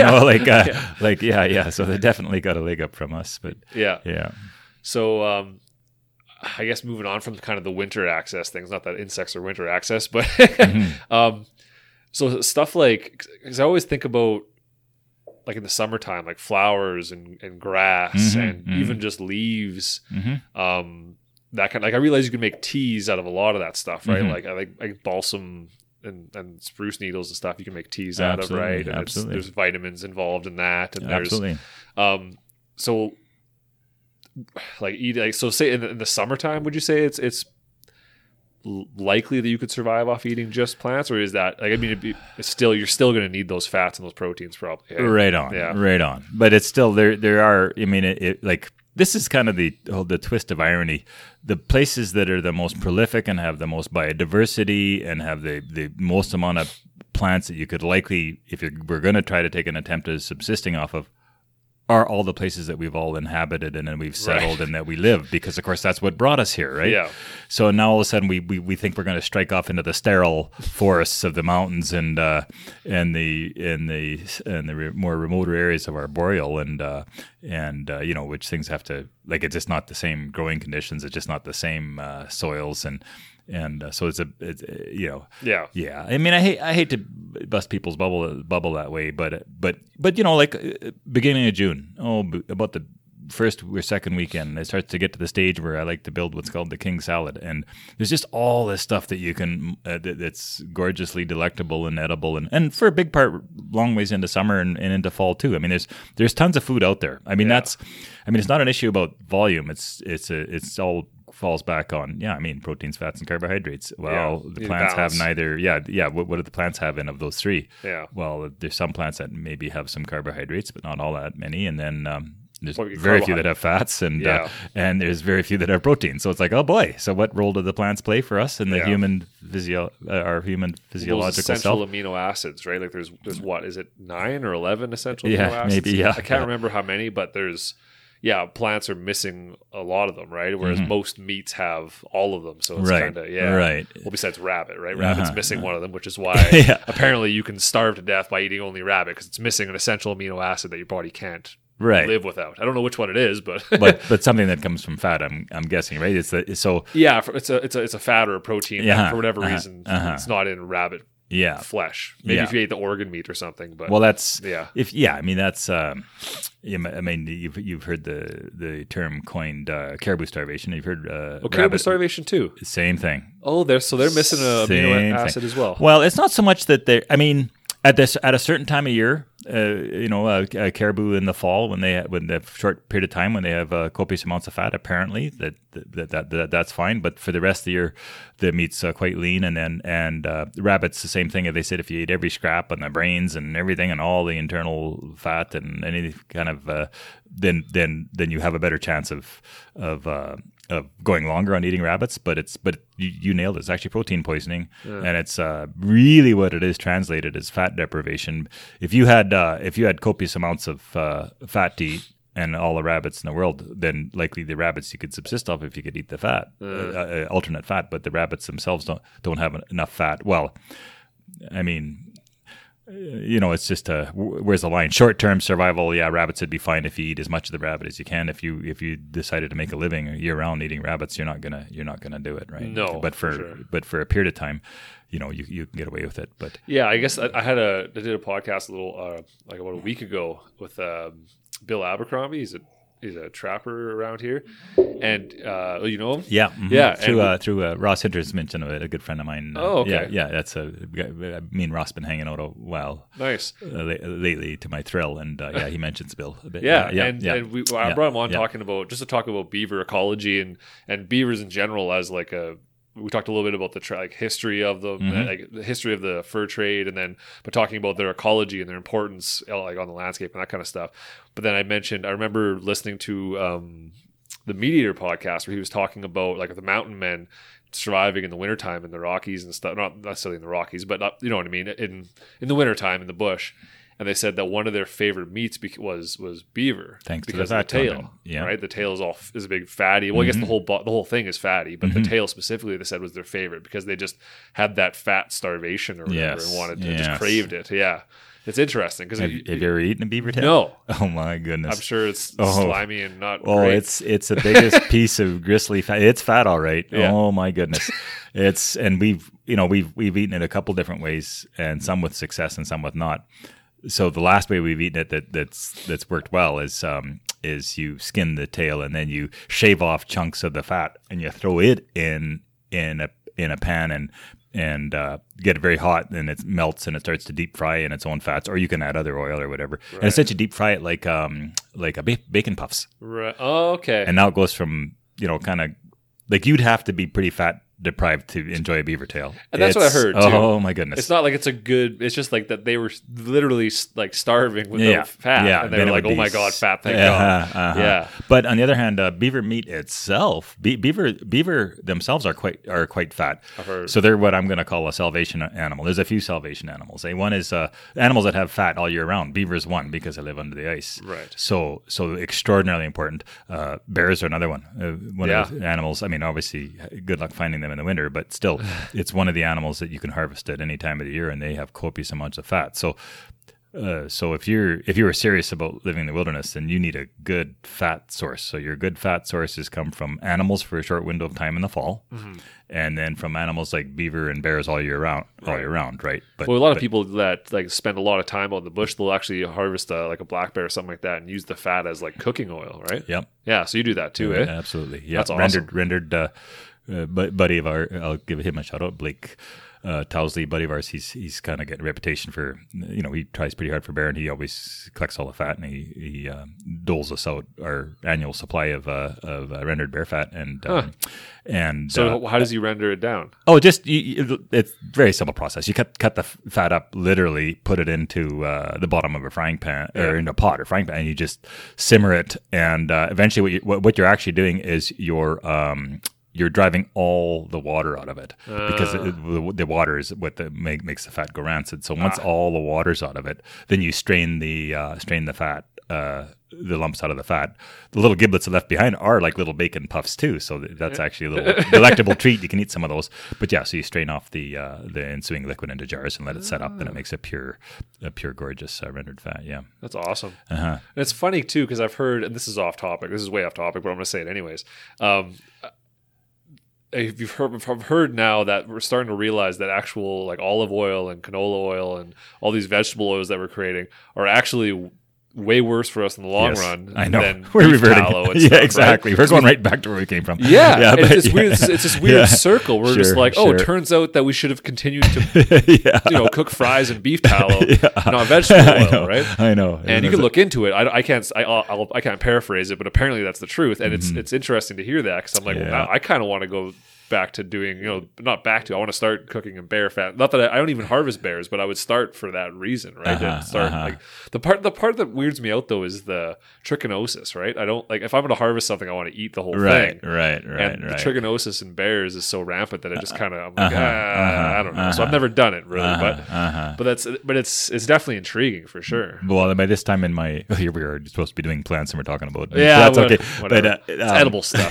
So they definitely got a leg up from us. But yeah.
So I guess moving on from kind of the winter access things, not that insects are winter access, but so stuff like, because I always think about like in the summertime, like flowers and grass and even just leaves. That kind of, like, I realize you can make teas out of a lot of that stuff, right? Like I like balsam and spruce needles and stuff you can make teas out of, right? And there's vitamins involved in that, and
absolutely.
So say in the summertime, would you say it's likely that you could survive off eating just plants, or is that like, I mean, you're still going to need those fats and those proteins probably.
Right on. But it's still there are. I mean, it like. This is kind of the twist of irony. The places that are the most prolific and have the most biodiversity and have the most amount of plants that you could likely, if we're going to try to take an attempt at subsisting off of, are all the places that we've all inhabited and then we've settled and that we live, because of course that's what brought us here, right?
Yeah.
So now all of a sudden we think we're going to strike off into the sterile forests of the mountains and the more remoter areas of arboreal and which things have to, like, it's just not the same growing conditions, it's just not the same soils and so it's yeah. I mean, I hate to bust people's bubble that way, but beginning of June, about the first or second weekend, it starts to get to the stage where I like to build what's called the king salad, and there's just all this stuff that you can that's gorgeously delectable and edible, and for a big part, long ways into summer and into fall too. I mean, there's tons of food out there. I mean, it's not an issue about volume. It's all falls back on proteins, fats, and carbohydrates. Well, the plants have neither. What do the plants have in of those three?
Yeah.
Well, there's some plants that maybe have some carbohydrates, but not all that many, and then there's very few that have fats, and there's very few that have protein. So it's like, oh boy, so what role do the plants play for us in the our human physiological
those essential
self?
amino acids, right? Like there's what is it, 9 or 11 essential amino acids?
Maybe,
I can't remember how many, but there's plants are missing a lot of them, right? Whereas most meats have all of them. So it's kind of,
right.
Well, besides rabbit, right? Rabbit's missing one of them, which is why apparently you can starve to death by eating only rabbit, because it's missing an essential amino acid that your body can't live without. I don't know which one it is, but
but something that comes from fat, I'm guessing, right? It's
a fat or a protein for whatever reason. It's not in rabbit flesh. Maybe if you ate the organ meat or something, but
that's you've heard the term coined caribou starvation. You've heard
caribou starvation too.
Same thing.
Oh, they're missing an amino acid as well.
Well, it's not so much that at a certain time of year, caribou in the fall when the short period of time when they have copious amounts of fat, apparently that's fine. But for the rest of the year, the meat's quite lean, and rabbits the same thing. They said if you ate every scrap and the brains and everything and all the internal fat and any kind of then you have a better chance of going longer on eating rabbits, but you nailed it. It's actually protein poisoning, and it's really what it is translated as fat deprivation. If you had copious amounts of fat to eat and all the rabbits in the world, then likely the rabbits you could subsist off if you could eat the fat, alternate fat. But the rabbits themselves don't have enough fat. Well, I mean, it's just where's the line? Short-term survival, rabbits would be fine if you eat as much of the rabbit as you can. If you decided to make a living year-round eating rabbits, you're not gonna do it, right?
No,
but for a period of time, you can get away with it. But
I guess I did a podcast like about a week ago with Bill Abercrombie. He's a trapper around here, and you know him?
Yeah,
yeah.
Through Ross Hintersman, a good friend of mine.
Oh, okay.
Yeah. That's me and Ross been hanging out a while.
Nice.
Lately, to my thrill, and he mentions Bill a bit.
And I brought him on talk about beaver ecology and beavers in general as like a we talked a little bit about the history of the history of the fur trade, and then but talking about their ecology and their importance like on the landscape and that kind of stuff. But then I remember listening to the Meat Eater podcast where he was talking about like the mountain men surviving in the wintertime in the Rockies and stuff, not necessarily in the Rockies, but you know what I mean, in the wintertime in the bush. And they said that one of their favorite meats was beaver,
thanks
because
to the
of the tail.
Yeah.
Right, the tail is a big fatty. Well, I guess the whole thing is fatty, but the tail specifically they said was their favorite because they just had that fat starvation or whatever and wanted to just craved it. Yeah, it's interesting because
have you ever eaten a beaver tail?
No.
Oh my goodness!
I'm sure it's slimy and not.
Oh,
great.
it's the biggest piece of gristly fat. It's fat, all right.
Yeah.
Oh my goodness! And we've eaten it a couple different ways, and some with success and some with not. So the last way we've eaten it that's worked well is you skin the tail and then you shave off chunks of the fat and you throw it in a pan and get it very hot, and it melts and it starts to deep fry in its own fats, or you can add other oil or whatever. Right. And essentially deep fry it like a bacon puffs.
Right. Oh, okay.
And now it goes from kind of like you'd have to be pretty fat deprived to enjoy a beaver tail.
And that's what I heard too.
Oh my goodness.
It's not like it's just like that they were literally like starving with no fat.
Yeah.
And they were like, oh my God, fat, thank God. Yeah.
But on the other hand, beaver meat itself, beaver themselves are quite fat.
I've heard.
So they're what I'm going to call a salvation animal. There's a few salvation animals. One is animals that have fat all year round. Beaver is one because they live under the ice.
Right.
So extraordinarily important. Bears are another one. One of the animals. I mean, obviously, good luck finding them in the winter, but still, it's one of the animals that you can harvest at any time of the year, and they have copious amounts of fat. So if you were serious about living in the wilderness, then you need a good fat source. So your good fat sources come from animals for a short window of time in the fall, and then from animals like beaver and bears all year round, right? But
a lot of people that like spend a lot of time out in the bush, they'll actually harvest like a black bear or something like that and use the fat as like cooking oil, right?
Yep.
Yeah. So you do that too, eh?
Absolutely. Yeah.
That's awesome.
Rendered. Buddy of our, I'll give him a shout out, Blake Towsley, buddy of ours. He's kind of getting a reputation for, he tries pretty hard for bear, and he always collects all the fat, and he doles us out our annual supply of rendered bear fat, and
so how does he render it down?
Oh, just it's a very simple process. You cut the fat up, literally put it into the bottom of a frying pan or in a pot or frying pan, and you just simmer it, and eventually what you're actually doing is you're driving all the water out of it because the water is what makes the fat go rancid. So once all the water's out of it, then you strain the fat, the lumps out of the fat. The little giblets left behind are like little bacon puffs too. So that's actually a little delectable treat. You can eat some of those. But yeah, so you strain off the ensuing liquid into jars and let it set up, and it makes a pure gorgeous rendered fat. Yeah,
that's awesome. And it's funny too because I've heard, and this is off topic. This is way off topic, but I'm going to say it anyways. I've heard now that we're starting to realize that actual like olive oil and canola oil and all these vegetable oils that we're creating are actually way worse for us in the long run.
I know.
Than
we're
beef tallow and stuff,
exactly.
Right?
We're going right back to where we came from.
It's this weird circle. We're just like, it turns out that we should have continued to cook fries and beef tallow, not vegetable oil, right?
I know.
And you can look into it. I can't paraphrase it, but apparently that's the truth. And it's interesting to hear that because I'm like, well, now I kind of want to go back to doing, not back to, I want to start cooking in bear fat. Not that I don't even harvest bears, but I would start for that reason, right? And start like the part that weirds me out though is the trichinosis, right? I don't like if I'm going to harvest something, I want to eat the whole thing.
Right.
And the trichinosis in bears is so rampant that it just kind of, I'm like, I don't know. So I've never done it really, but it's definitely intriguing for sure.
Well, by this time in my, here we are supposed to be doing plants and we're talking about,
that's
okay.
Whatever. But it's edible stuff.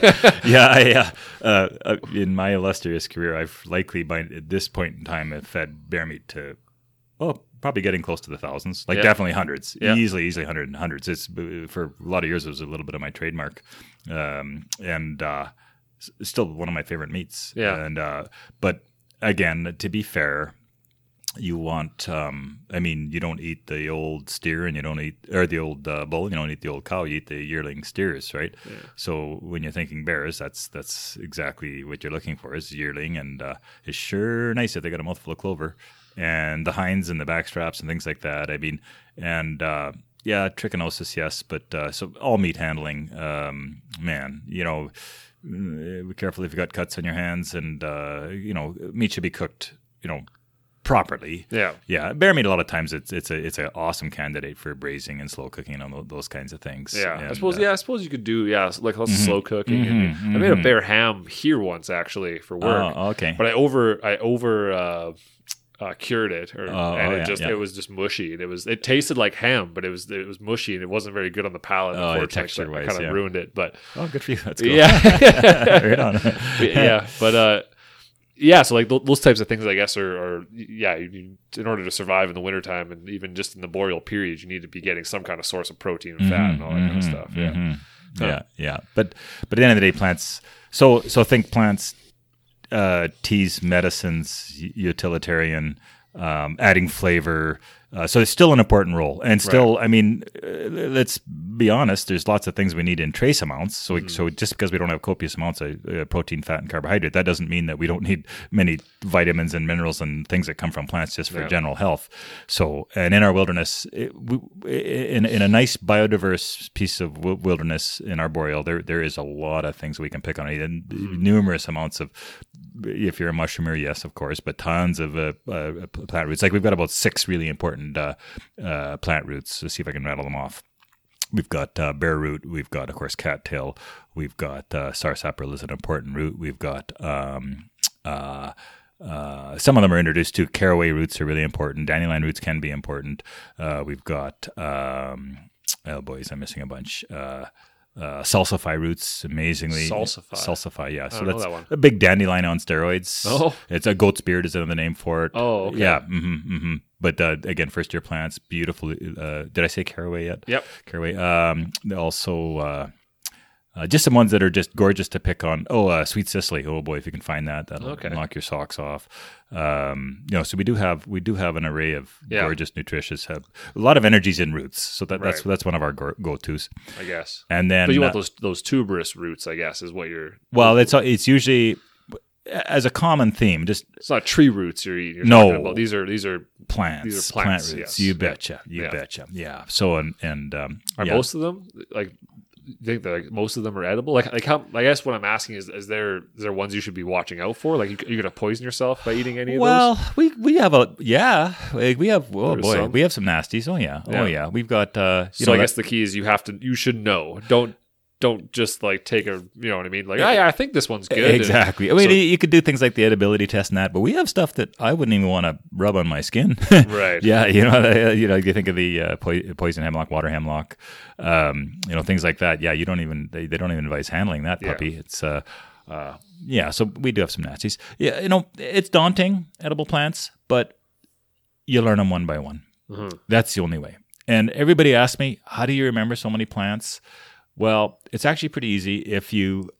In my illustrious career, I've likely at this point in time have fed bear meat to, probably getting close to the thousands, definitely hundreds, easily hundreds. It's for a lot of years it was a little bit of my trademark, and still one of my favorite meats. But again, to be fair, you want, you don't eat the old steer and you don't eat, or the old bull, you don't eat the old cow, you eat the yearling steers, right? Yeah. So when you're thinking bears, that's exactly what you're looking for is yearling, and it's sure nice if they got a mouthful of clover and the hinds and the back straps and things like that. Trichinosis, yes, but so all meat handling, be careful if you got cuts on your hands, and meat should be cooked, properly.
Yeah.
Bear meat, a lot of times it's an awesome candidate for braising and slow cooking and those kinds of things.
Yeah,
and,
I suppose you could do lots of slow cooking. I made a bear ham here once actually for work.
Oh, okay.
But I over cured it, it was just mushy. And it tasted like ham, but it was mushy and it wasn't very good on the palate. Unfortunately,
texture-wise,
kind of ruined it. But
good for you. That's cool.
Yeah,
right on.
But so like those types of things, I guess, are in order to survive in the wintertime and even just in the boreal period, you need to be getting some kind of source of protein and fat and all that kind of stuff.
Yeah. But at the end of the day, plants. So think plants, teas, medicines, utilitarian, adding flavor. So it's still an important role, and still, right. I mean, let's be honest. There's lots of things we need in trace amounts. So, so just because we don't have copious amounts of protein, fat, and carbohydrate, that doesn't mean that we don't need many vitamins and minerals and things that come from plants just for general health. So, and in our wilderness, in a nice biodiverse piece of wilderness in our boreal, there is a lot of things we can pick on. And numerous amounts of, if you're a mushroomer, yes, of course, but tons of plant roots. Like we've got about 6 really important plant roots. Let's see if I can rattle them off. We've got bare root. We've got, of course, cattail. We've got sarsaparilla is an important root. We've got some of them are introduced to caraway roots are really important. Dandelion roots can be important. We've got I'm missing a bunch. Salsify roots, amazingly. Salsify, yeah. So that's a big dandelion on steroids. Oh, it's a goat's beard is another name for it.
Oh, okay.
Yeah. But again, first year plants, beautiful. Did I say caraway yet?
Yep.
Caraway. Also, just some ones that are just gorgeous to pick on. Sweet Cicely. Oh boy, if you can find that, that'll knock your socks off. So we do have an array of gorgeous, nutritious. Have a lot of energies in roots. So that's one of our go-tos,
I guess.
And then,
but you want those tuberous roots, I guess, is what you're.
Well, it's usually as a common theme. Just
it's not tree roots you're talking about. These are
plants.
These are
plant
roots.
Yes. You betcha. You betcha. Yeah. So and
are most of them like? You think that like most of them are edible? Like how? I guess what I'm asking is there ones you should be watching out for? Like you're gonna poison yourself by eating any of those?
Well, we have we have we have some nasties. Oh yeah. We've got
I guess the key is you should know. Don't just like take a, you know what I mean? Like, I think this one's good.
Exactly. I mean, you could do things like the edibility test and that, but we have stuff that I wouldn't even want to rub on my skin.
Right.
Yeah. You think of the poison hemlock, water hemlock, things like that. Yeah. They don't even advise handling that puppy. Yeah. It's, so we do have some nasties. Yeah. It's daunting, edible plants, but you learn them one by one. Mm-hmm. That's the only way. And everybody asks me, how do you remember so many plants? Well, it's actually pretty easy if you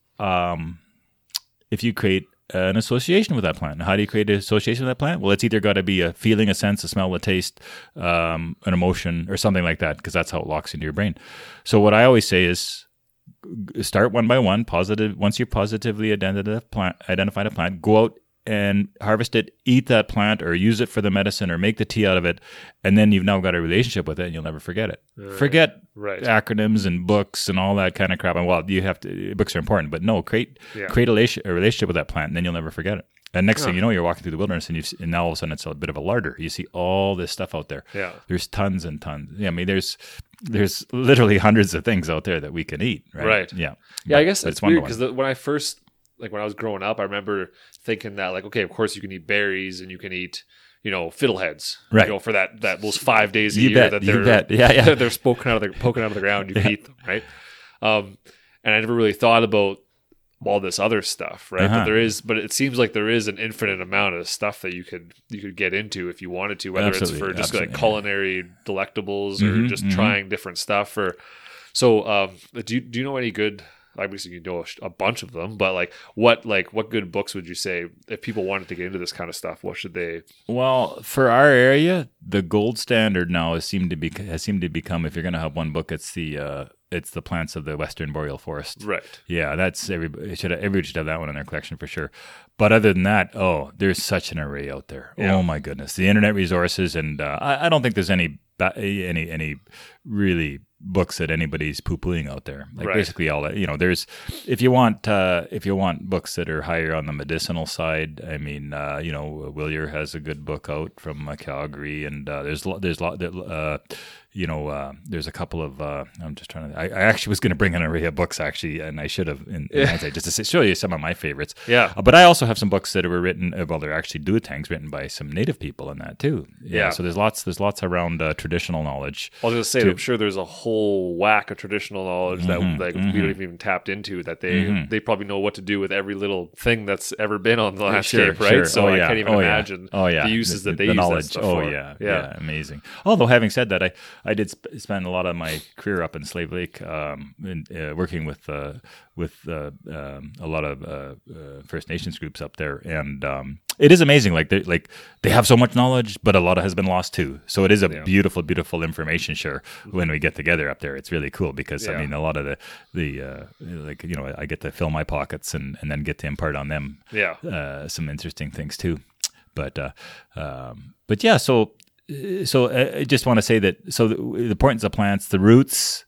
create an association with that plant. How do you create an association with that plant? Well, it's either got to be a feeling, a sense, a smell, a taste, an emotion, or something like that, because that's how it locks into your brain. So what I always say is start one by one. Once you positively identified a plant, go out and harvest it, eat that plant, or use it for the medicine, or make the tea out of it, and then you've now got a relationship with it, and you'll never forget it. Forget acronyms and books and all that kind of crap. And books are important, but no, create a relationship with that plant, and then you'll never forget it. And next thing you know, you're walking through the wilderness, and now all of a sudden it's a bit of a larder. You see all this stuff out there.
Yeah,
there's tons and tons. Yeah, I mean, there's literally hundreds of things out there that we can eat. Right. Yeah.
Yeah, I guess it's weird because when I first. Like when I was growing up, I remember thinking that like, okay, of course you can eat berries and you can eat, fiddleheads,
right?
For those 5 days a year that they're they're poking out of the ground. You can eat them, right? And I never really thought about all this other stuff, right? Uh-huh. But it seems like there is an infinite amount of stuff that you could get into if you wanted to, whether it's for just like culinary delectables or just trying different stuff. Do you know any good? Obviously, you know a bunch of them, but what good books would you say if people wanted to get into this kind of stuff? What should they?
Well, for our area, the gold standard now has seemed to become, if you're going to have one book, it's the plants of the Western Boreal Forest.
Right.
Yeah, that's everybody should have that one in their collection for sure. But other than that, there's such an array out there. Yeah. Oh my goodness, the internet resources, and I don't think there's any really books that anybody's poo-pooing out there. Like
Right.
basically all that, there's, if you want books that are higher on the medicinal side, I mean, Willier has a good book out from Calgary, and there's a couple of, I'm just trying to, I actually was going to bring an array of books actually, and I should have in hindsight, just to show you some of my favorites.
Yeah.
But I also have some books that were written, they're actually duotangs written by some native people in that too.
Yeah.
So there's lots around traditional knowledge.
I was going to say, I'm sure there's a whole whack of traditional knowledge that we don't even tapped into, that they probably know what to do with every little thing that's ever been on the landscape, right?
Sure.
So I can't even imagine
the
uses that they
the
use
knowledge.
that stuff for.
Yeah, amazing. Although having said that, I did spend a lot of my career up in Slave Lake, working with a lot of First Nations groups up there, and it is amazing. Like they have so much knowledge, but a lot of has been lost too. So it is a beautiful, beautiful information share when we get together up there. It's really cool because I mean, a lot of I get to fill my pockets and then get to impart on them some interesting things too. But yeah, so I just want to say that, so the importance of plants, the roots,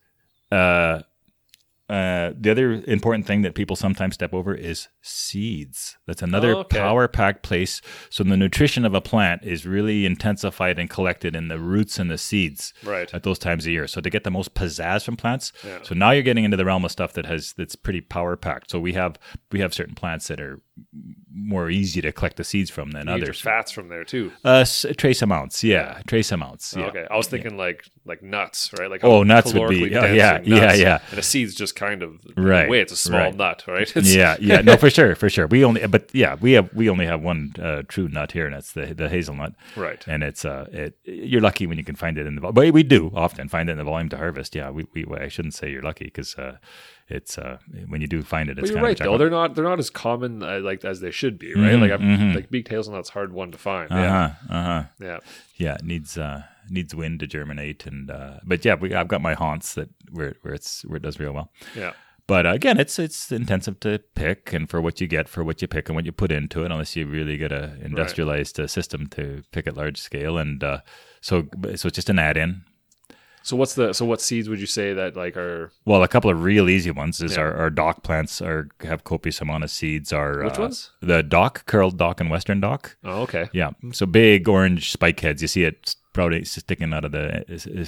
the other important thing that people sometimes step over is seeds. That's another power-packed place. So the nutrition of a plant is really intensified and collected in the roots and the seeds at those times of year. So to get the most pizzazz from plants, so now you're getting into the realm of stuff that's pretty power-packed. So we have certain plants that are more easy to collect the seeds from than
you
others.
Get your fats from there too.
Trace amounts, trace amounts. Yeah.
Okay, I was thinking like nuts, right? Like
nuts would be, yeah.
And a seed's just kind of in a way, it's a small nut, right?
No, for sure. We only have one true nut here, and that's the hazelnut.
Right.
And it's you're lucky when you can find it in the volume, but we do often find it in the volume to harvest. Yeah, I shouldn't say you're lucky, because it's when you do find it, it's
you're
kind
right
of
though. They're not as common like as they should be, right? Like beaked hazelnut's a hard one to find. Yeah.
It needs wind to germinate, and but yeah, I've got my haunts where it does real well.
Yeah.
But again, it's intensive to pick, and for what you get, for what you pick, and what you put into it, unless you really get a industrialized system to pick at large scale, and so it's just an add-in.
So what seeds would you say that like are?
Well, a couple of real easy ones is our dock plants have copious amount of seeds.
Which ones?
The dock, curled dock, and western dock.
Oh, okay.
Yeah, so big orange spike heads. You see it probably sticking out of the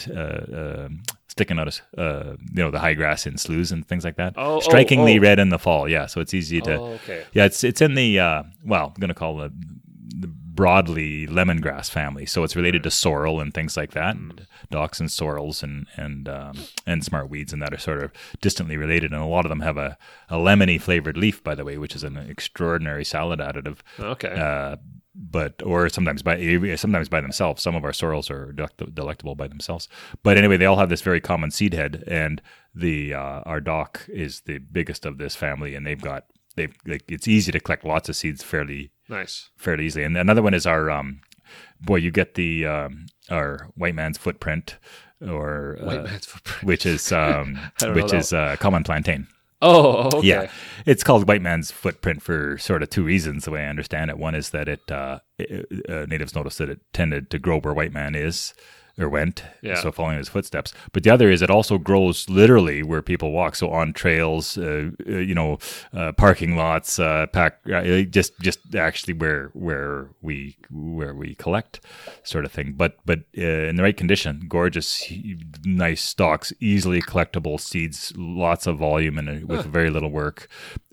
the high grass in sloughs and things like that. Strikingly red in the fall. Yeah, so it's easy to.
Oh, okay.
Yeah, it's in the I'm going to call it the broadly lemongrass family. So it's related to sorrel and things like that. And docks and sorrels and smartweeds and that are sort of distantly related. And a lot of them have a lemony flavored leaf, by the way, which is an extraordinary salad additive.
Okay.
Or sometimes by themselves. Some of our sorrels are delectable by themselves. But anyway, they all have this very common seed head, and our dock is the biggest of this family, and it's easy to collect lots of seeds fairly easily. And another one is our you get the our white man's footprint, or which is common plantain.
Oh, okay.
Yeah, it's called white man's footprint for sort of two reasons, the way I understand it. One is that natives noticed that it tended to grow where white man is or went, so following his footsteps. But the other is it also grows literally where people walk, so on trails, parking lots, just actually where we collect, sort of thing. But in the right condition, gorgeous, nice stalks, easily collectible seeds, lots of volume, and with very little work,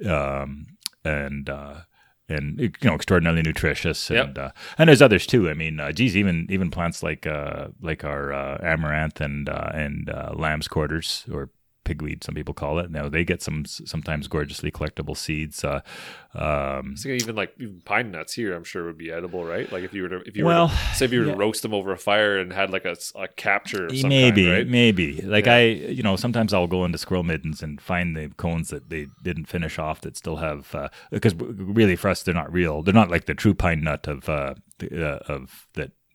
and extraordinarily nutritious, and there's others too. I mean, even plants like our amaranth and lamb's quarters, or pigweed, some people call it. Now they get sometimes gorgeously collectible seeds. So even pine nuts here, I'm sure would be edible, right? Like if you were to roast them over a fire and had like a capture of some kind, right? Maybe. Like sometimes I'll go into squirrel middens and find the cones that they didn't finish off that still have, because really for us they're not real. They're not like the true pine nut of that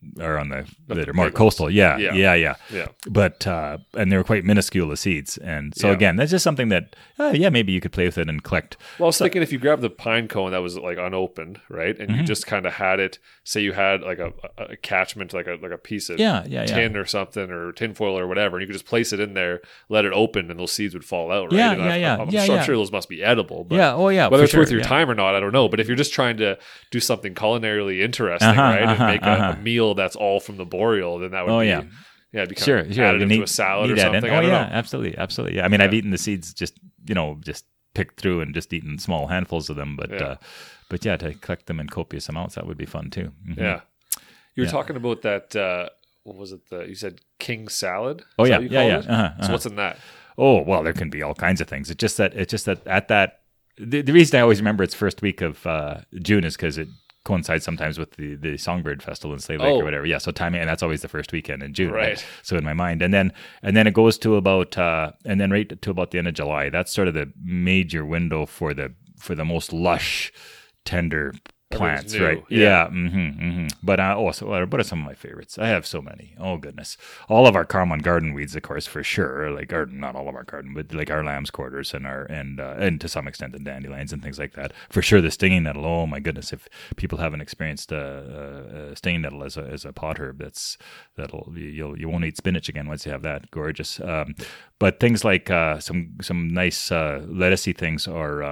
are on that are more
big ones.
coastal. Yeah.
Yeah.
But and they were quite minuscule as seeds, and so again, that's just something that maybe you could play with it and collect.
Well, I was thinking if you grab the pine cone that was like unopened, right, and you just kind of had it. Say you had like a catchment, like a piece of tin or something, or tinfoil or whatever, and you could just place it in there, let it open, and those seeds would fall out. Right? I'm sure those must be edible. But whether it's worth your time or not, I don't know. But if you're just trying to do something culinarily interesting, right, and make a meal that's all from the boreal, then that would be. Yeah, it'd be kind of added to a salad or something. I don't know.
Absolutely. Yeah, I mean, I've eaten the seeds just picked through and just eaten small handfuls of them, but to collect them in copious amounts, that would be fun too. Mm-hmm.
Yeah, you were talking about that. What was it? You said king salad.
Oh
Is
yeah,
that what you called
yeah.
it? So what's in that?
Oh well, there can be all kinds of things. It's just that at that the reason I always remember it's first week of June is because it coincides sometimes with the Songbird Festival in Slave Lake or whatever. Yeah, so timing, and that's always the first weekend in June. Right. So in my mind, and then it goes to about and then right to about the end of July. That's sort of the major window for the most lush, tender plants, right? Yeah. But so what are some of my favorites? I have so many. Oh goodness, all of our Carmon garden weeds, of course, for sure. Like, or not all of our garden, but like our lamb's quarters and our and to some extent the dandelions and things like that. For sure, the stinging nettle. Oh my goodness, if people haven't experienced stinging nettle as a pot herb, you won't eat spinach again once you have that. Gorgeous. But things like some nice lettucey things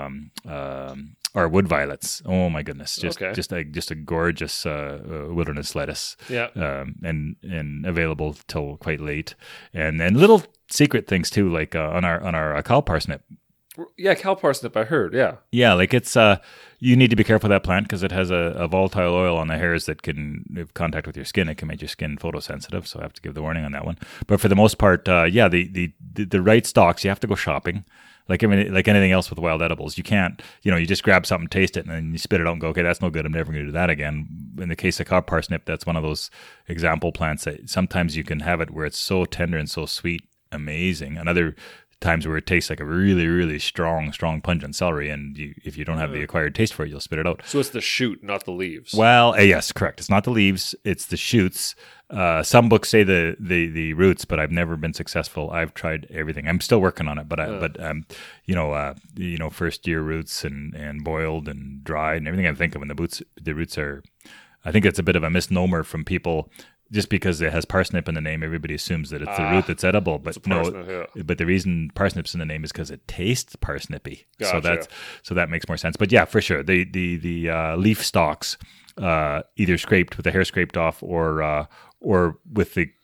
are wood violets. Oh my goodness, just a gorgeous wilderness lettuce.
Yeah,
and available till quite late, and then little secret things too, like on our cow parsnip.
Yeah, cow parsnip. I heard.
Yeah, like it's you need to be careful of that plant because it has a volatile oil on the hairs that can, if contact with your skin, it can make your skin photosensitive. So I have to give the warning on that one. But for the most part, the right stalks, you have to go shopping. Like anything else with wild edibles, you can't, you just grab something, taste it, and then you spit it out and go, okay, that's no good. I'm never going to do that again. In the case of cow parsnip, that's one of those example plants that sometimes you can have it where it's so tender and so sweet, amazing. And other times where it tastes like a really, really strong, pungent celery, and if you don't have the acquired taste for it, you'll spit it out.
So it's the shoot, not the leaves.
Well, yes, correct. It's not the leaves; it's the shoots. Some books say the roots, but I've never been successful. I've tried everything. I'm still working on it, but first year roots and boiled and dried and everything I think of. And the roots are. I think it's a bit of a misnomer from people. Just because it has parsnip in the name, everybody assumes that it's the root that's edible. But but the reason parsnip's in the name is because it tastes parsnippy.
Gotcha.
So that makes more sense. But yeah, for sure, the leaf stalks, either scraped with the hair scraped off, or with the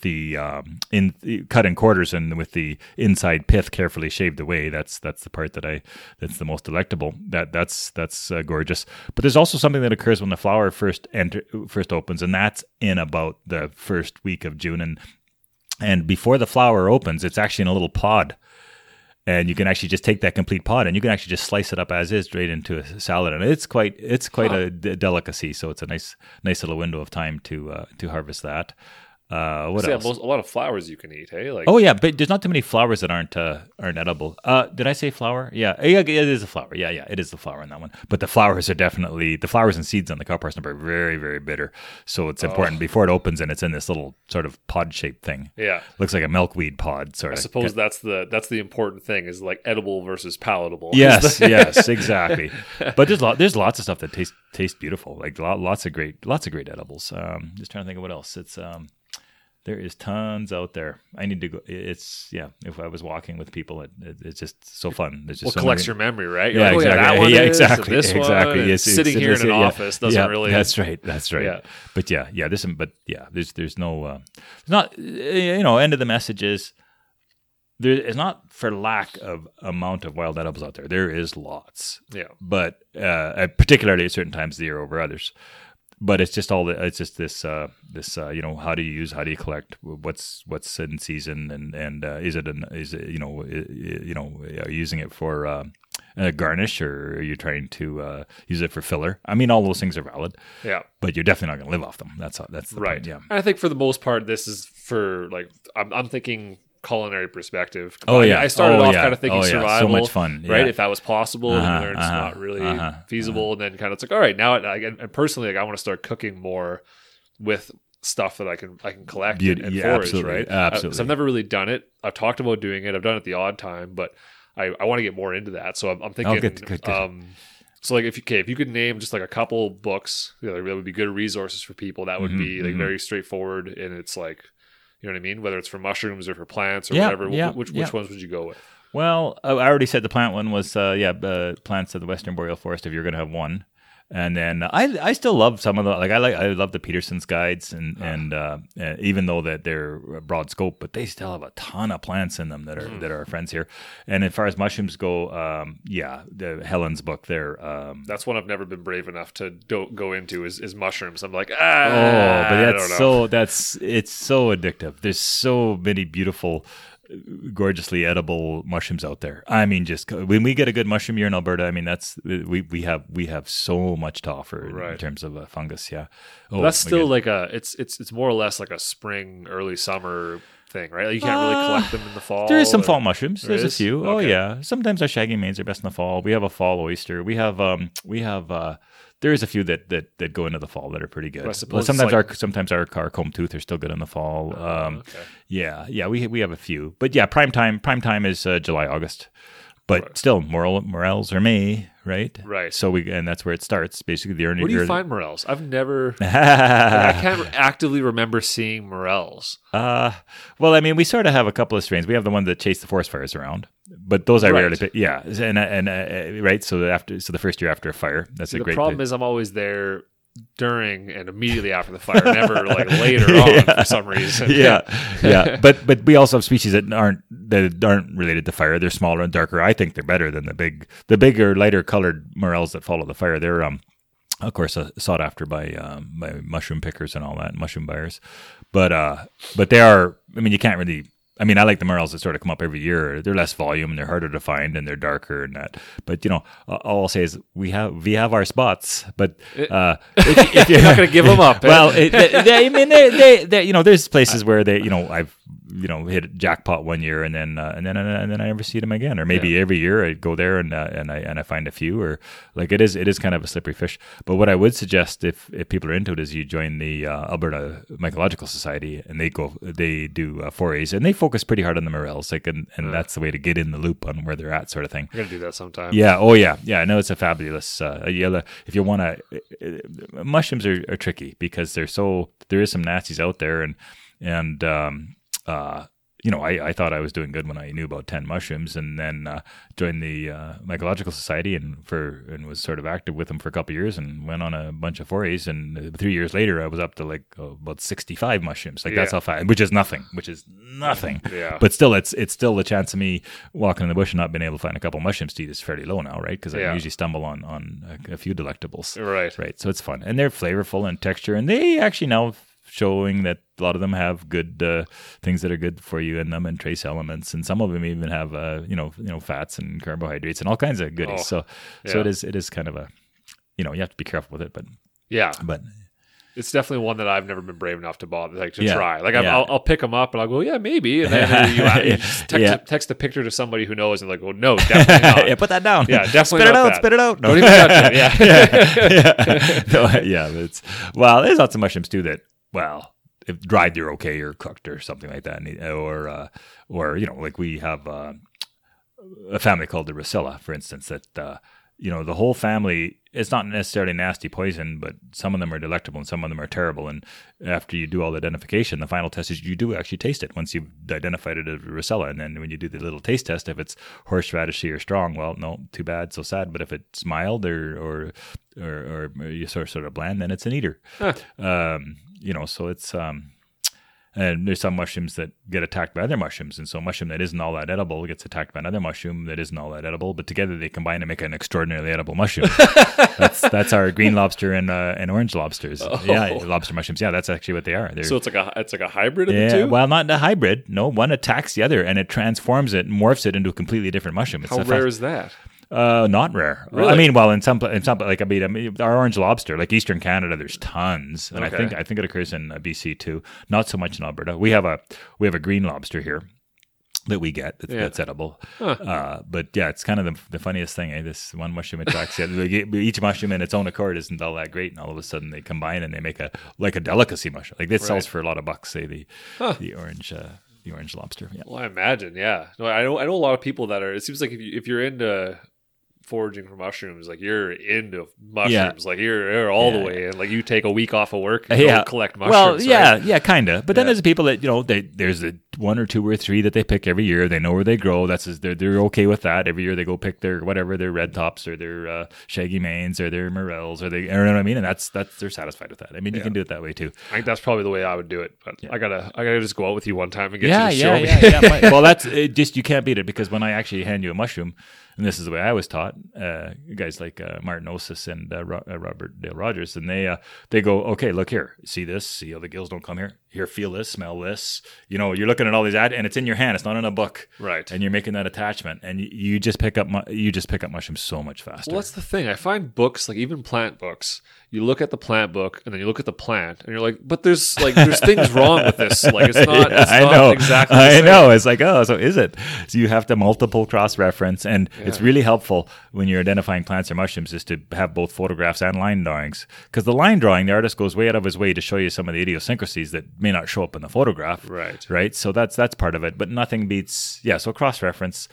cut in quarters and with the inside pith carefully shaved away. That's the part that's the most delectable. That's gorgeous. But there's also something that occurs when the flower first opens, and that's in about the first week of June. And before the flower opens, it's actually in a little pod. And you can actually just take that complete pod, and you can actually just slice it up as is straight into a salad, and it's quite a delicacy. So it's a nice little window of time to harvest that. What else?
A lot of flowers you can eat, hey?
Oh yeah, but there's not too many flowers that aren't edible. Did I say flower? Yeah, it is a flower. Yeah, it is the flower in that one. But the flowers are definitely the flowers and seeds on the cow parsnip are very, very bitter. So it's important before it opens and it's in this little sort of pod shaped thing.
Yeah,
looks like a milkweed pod. Sort of.
I suppose that's the important thing is like edible versus palatable.
Yes, exactly. But there's lots of stuff that tastes beautiful. Like lots of great edibles. Just trying to think of what else. It's there is tons out there. I need to go. If I was walking with people, it's just so fun. There's just
collects your memory, right?
You're
exactly.
That one
exactly.
This exactly.
One, sitting here in an office doesn't really.
That's right. Yeah. But there's no. It's not. End of the message is. There is not for lack of amount of wild edibles out there. There is lots.
Yeah.
But particularly at certain times of the year over others. But it's just it's just this how do you collect, what's in season, and are you using it for a garnish, or are you trying to use it for filler? I mean, all those things are valid.
Yeah.
But you're definitely not going to live off them. That's the
right.
point, yeah.
And I think for the most part, this is for I'm thinking culinary perspective.
I
started off kind of thinking survival.
So much fun,
right? If that was possible, and it's not really feasible, and then kind of it's like, all right, now and personally, I want to start cooking more with stuff that I can collect
Beauty,
and
yeah,
forage,
absolutely,
right?
absolutely.
So I've never really done it. I've talked about doing it. I've done it the odd time, but I want to get more into that. So I'm thinking,
good.
so like if you could name just like a couple books, that would be good resources for people. That would be like very straightforward, and it's like, you know what I mean? Whether it's for mushrooms or for plants or whatever, which ones would you go with?
Well, I already said the plant one was plants of the Western Boreal Forest. If you're going to have one. And then I still love some of the I love the Peterson's guides and even though that they're broad scope, but they still have a ton of plants in them that are our friends here. And as far as mushrooms go, the Helen's book there.
That's one I've never been brave enough to go into is mushrooms. I'm like
but it's so addictive. There's so many beautiful, gorgeously edible mushrooms out there. I mean, just when we get a good mushroom year in Alberta, I mean, that's we have so much to offer in terms of fungus. Yeah,
that's still like it's more or less like a spring, early summer thing, right? Like you can't really collect them in the fall.
There is some fall mushrooms. There's a few.
Okay.
Oh yeah, sometimes our shaggy mains are best in the fall. We have a fall oyster. We have there is a few that go into the fall that are pretty good. Sometimes our comb tooth are still good in the fall. Yeah, we have a few, but yeah, prime time is July, August, but still morels are May, right?
Right.
So and that's where it starts. Basically, the early.
Where do you find morels? I've never. I can't actively remember seeing morels.
Well, I mean, we sort of have a couple of strains. We have the one that chase the forest fires around, but those I rarely pick. Yeah, and right. So the first year after a fire, that's a great.
The problem is I'm always there during and immediately after the fire, never like later on for some reason.
Yeah. But we also have species that aren't related to fire. They're smaller and darker. I think they're better than the bigger, lighter colored morels that follow the fire. They're of course sought after by mushroom pickers and all that, mushroom buyers. But they are. I mean, you can't really. I mean, I like the morels that sort of come up every year. They're less volume and they're harder to find and they're darker and that. But all I'll say is we have our spots. But
if you're not going to give them up,
well, there's places where I've hit jackpot one year and then I never see them again. Or maybe every year I go there and I find a few. Or like it is kind of a slippery fish. But what I would suggest if people are into it is you join the Alberta Mycological Society and they do forays and they focus pretty hard on the morels, and that's the way to get in the loop on where they're at, sort of thing.
We're gonna do that sometime.
Yeah. Oh yeah. Yeah. I know it's a fabulous. If you want to, mushrooms are tricky because there is some nasties out there, and I thought I was doing good when I knew about 10 mushrooms, and then joined the Mycological Society and was sort of active with them for a couple of years and went on a bunch of forays. And 3 years later, I was up to about 65 mushrooms. That's how fast, which is nothing.
Yeah.
But still, it's still the chance of me walking in the bush and not being able to find a couple of mushrooms to eat is fairly low now, right? Because I usually stumble on a few delectables.
Right.
So it's fun. And they're flavorful in texture. And they actually now showing that a lot of them have good things that are good for you in them and trace elements, and some of them even have fats and carbohydrates and all kinds of goodies. So it is kind of a you have to be careful with it, but
it's definitely one that I've never been brave enough to bother try. I'll pick them up and I'll go, yeah, maybe, and then you text a picture to somebody who knows and like, oh no, definitely not.
Put that down.
Yeah, definitely
spit it out. No.
Don't even touch it. Yeah.
There's lots of mushrooms too that. Well, if dried, they're okay, or cooked, or something like that, or like we have a family called the Rosella, for instance. That the whole family. It's not necessarily nasty poison, but some of them are delectable and some of them are terrible. And after you do all the identification, the final test is you do actually taste it once you've identified it as Rosella. And then when you do the little taste test, if it's horseradishy or strong, well, no, too bad, so sad. But if it's mild or you sort of bland, then it's an eater. Huh. So it's and there's some mushrooms that get attacked by other mushrooms, and so a mushroom that isn't all that edible gets attacked by another mushroom that isn't all that edible, but together they combine to make an extraordinarily edible mushroom. That's our green lobster and orange lobsters. Oh. Yeah, lobster mushrooms. Yeah, that's actually what they are.
So it's like a hybrid of the two?
Well, not a hybrid. No, one attacks the other, and it transforms it, morphs it into a completely different mushroom.
How rare is that?
Not rare.
Really?
I mean, in some our orange lobster, like Eastern Canada, there's tons, and I think it occurs in BC too. Not so much in Alberta. We have a green lobster here, that we get that's edible. But yeah, it's kind of the funniest thing. This one mushroom attracts the other. Each mushroom in its own accord isn't all that great, and all of a sudden they combine and they make a delicacy mushroom. Like this sells for a lot of bucks. Say the orange lobster. Yeah.
Well, I imagine. Yeah. No, I know a lot of people that are. It seems like if you're into foraging for mushrooms, like you're into mushrooms, like you're all the way in. Like you take a week off of work and go collect mushrooms.
Well, yeah, kind of. But then there's people that there's the 1 or 2 or 3 that they pick every year. They know where they grow. They're okay with that. Every year they go pick their red tops or their shaggy mains or their morels or you know what I mean. And that's they're satisfied with that. I mean, you can do it that way too.
I think that's probably the way I would do it. But I gotta just go out with you one time and get you to show me.
Yeah. Well, that's just you can't beat it because when I actually hand you a mushroom. And this is the way I was taught. Guys like Martin Osis and Robert Dale Rogers, and they go, okay, look here, see this, see how the gills don't come here. Here, feel this, smell this. You're looking at all these and it's in your hand. It's not in a book,
right?
And you're making that attachment, and you just pick up mushrooms so much faster.
Well, that's the thing. I find books, like even plant books. You look at the plant book, and then you look at the plant, and you're like, but there's things wrong with this. Like it's not. It's not exactly.
I know. It's like, oh, so is it? So you have to multiple cross reference, and it's really helpful when you're identifying plants or mushrooms is to have both photographs and line drawings. Because the line drawing, the artist goes way out of his way to show you some of the idiosyncrasies that may not show up in the photograph. Right. So that's part of it. But nothing beats, so cross reference.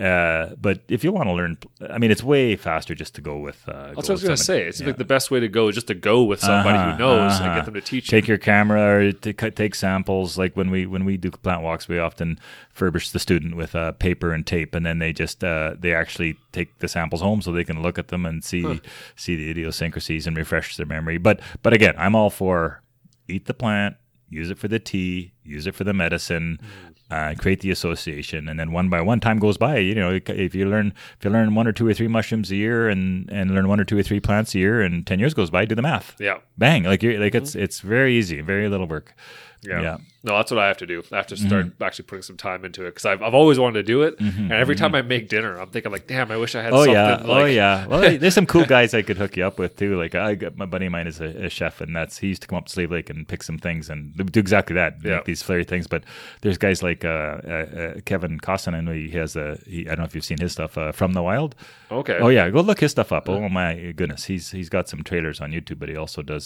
But if you want to learn, I mean, it's way faster just to go with.
That's what I was going to say. It's like the best way to go is just to go with somebody who knows and get them to teach you.
Take your camera or take samples. Like when we do plant walks, we often furbish the student with paper and tape, and then they just they actually take the samples home so they can look at them and see the idiosyncrasies and refresh their memory. But again, I'm all for eat the plant, use it for the tea, use it for the medicine, create the association, and then one by one time goes by. If you learn 1 or 2 or 3 mushrooms a year and learn 1 or 2 or 3 plants a year, and 10 years goes by, do the math.
Yeah,
bang! It's very easy, very little work. Yeah.
No, that's what I have to do. I have to start actually putting some time into it because I've always wanted to do it, and every time I make dinner, I'm thinking like, damn, I wish I had something.
Well, there's some cool guys I could hook you up with too. Like I got my buddy of mine is a chef, and he used to come up to Slave Lake and pick some things and do exactly that, make these flirty things. But there's guys like Kevin Kosonen. He has I don't know if you've seen his stuff, From the Wild.
Okay.
Oh yeah, go look his stuff up. Oh my goodness, he's got some trailers on YouTube, but he also does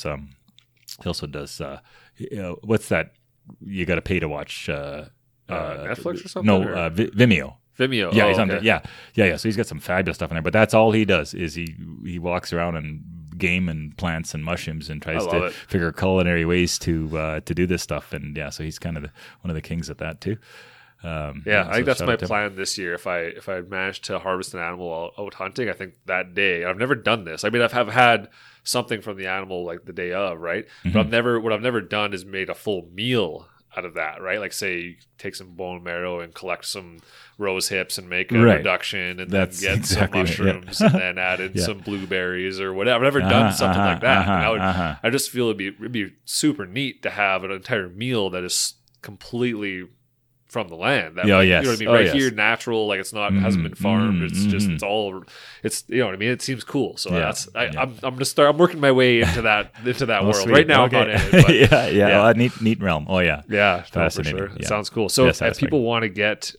what's that? You got to pay to watch
Netflix or something?
No, Vimeo.
Vimeo.
Yeah, he's on there. Yeah. So he's got some fabulous stuff in there. But that's all he does is he walks around and game and plants and mushrooms and tries to figure culinary ways to do this stuff. And so he's kind of one of the kings at that too.
I think that's my plan this year. If I manage to harvest an animal out hunting, I think that day. I've never done this. I mean, I've had something from the animal like the day of, right? Mm-hmm. But what I've never done is made a full meal out of that, right? Like say you take some bone marrow and collect some rose hips and make a reduction and then get some mushrooms and then add in some blueberries or whatever. I've never done something like that. I just feel it'd be super neat to have an entire meal that is completely from the land. You know what I mean? Here, natural, like it's not hasn't been farmed. It's just it's you know what I mean? It seems cool. So I'm gonna start. I'm working my way into that world.
Sweet.
Right now I'm not in it. But
Neat realm. Oh yeah.
Yeah, fascinating. For sure. It sounds cool. So if people want to get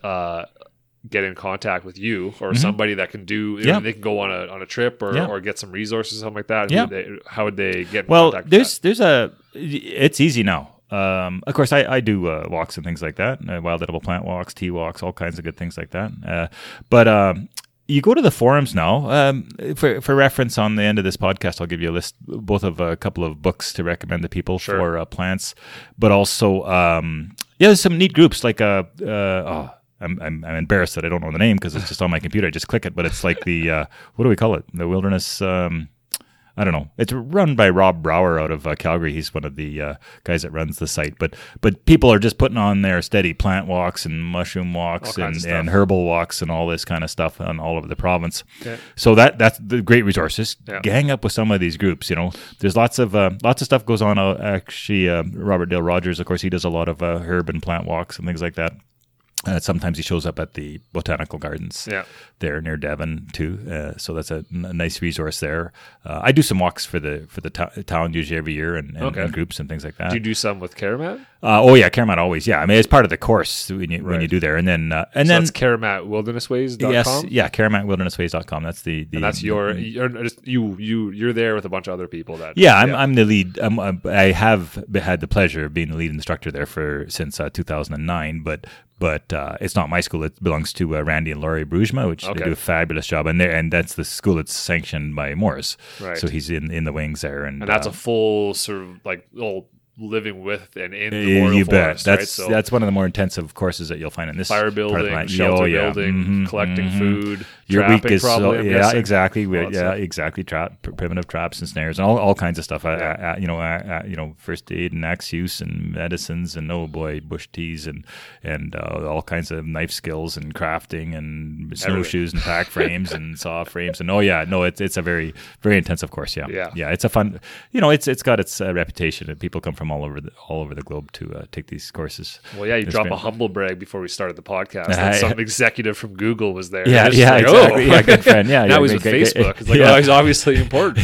in contact with you or somebody that can do they can go on a trip or get some resources, something like that. How would they get in contact with that?
It's easy now. Of course, I do walks and things like that, wild edible plant walks, tea walks, all kinds of good things like that. But you go to the forums now. For reference, on the end of this podcast, I'll give you a list, both of a couple of books to recommend to people for plants, but also there's some neat groups like I'm embarrassed that I don't know the name because it's just on my computer. I just click it, but it's like the what do we call it? The wilderness. I don't know. It's run by Rob Brower out of Calgary. He's one of the guys that runs the site. But people are just putting on their steady plant walks and mushroom walks and herbal walks and all this kind of stuff on all over the province. Okay. So that's the great resources. Yeah. Gang up with some of these groups. There's lots of stuff goes on. Actually, Robert Dale Rogers, of course, he does a lot of herb and plant walks and things like that. Sometimes he shows up at the botanical gardens there near Devon too. So that's a nice resource there. I do some walks for the town usually every year and groups and things like that.
Do you do some with Karamat?
Oh yeah, Karamat always. Yeah, I mean it's part of the course when you do there, and then
that's KaramatWildernessways.com.
Yeah, KaramatWildernessways.com. That's the
and that's you're there with a bunch of other people.
I'm the lead. I have had the pleasure of being the lead instructor there since 2009, but it's not my school. It belongs to Randy and Laurie Brugema, which they do a fabulous job. And that's the school that's sanctioned by Morris.
Right.
So he's in the wings there. And
that's a full sort of like living with and in the Boreal Forest.
That's one of the more intensive courses that you'll find in this
fire building, shelter building, collecting food.
Your
trapping,
week is
probably,
exactly. Exactly. Primitive traps and snares and all kinds of stuff. First aid and axe use and medicines and bush teas and all kinds of knife skills and crafting and snowshoes and pack frames and saw frames and it's a very, very intensive course. Yeah. It's a fun. It's got its reputation and people come from all over the globe to take these courses.
Well, you dropped a humble brag before we started the podcast. Some executive from Google was there.
Exactly. Yeah, good friend. Yeah,
now he's with Facebook. It's like, he's obviously important.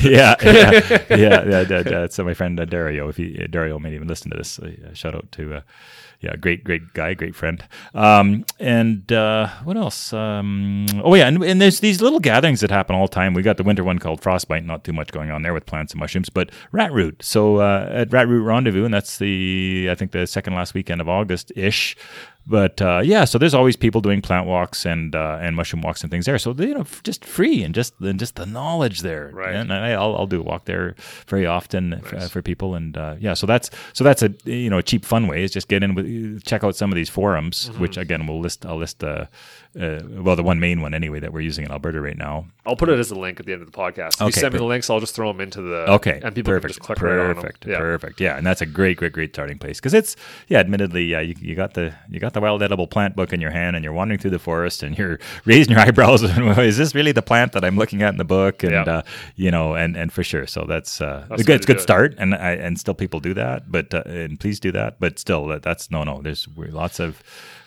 So my friend Dario, Dario may even listen to this. Shout out to great guy, great friend. And what else? And there's these little gatherings that happen all the time. We got the winter one called Frostbite. Not too much going on there with plants and mushrooms, but Rat Root. So at Rat Root Rendezvous, and that's I think the second last weekend of August ish. But so there's always people doing plant walks and mushroom walks and things there. So just free and just the knowledge there.
Right.
And I'll do a walk there very often for people. And so that's a a cheap fun way is just get in check out some of these forums, which again I'll list the one main one anyway that we're using in Alberta right now.
I'll put it as a link at the end of the podcast. If you send me the links, I'll just throw them into the and people can just click right on them.
Perfect. Yeah, and that's a great starting place because it's admittedly you got the wild edible plant book in your hand and you're wandering through the forest and you're raising your eyebrows. Is this really the plant that I'm looking at in the book? And and for sure. So that's it's a good start. And still people do that, but and please do that. But still, that's no. There's lots of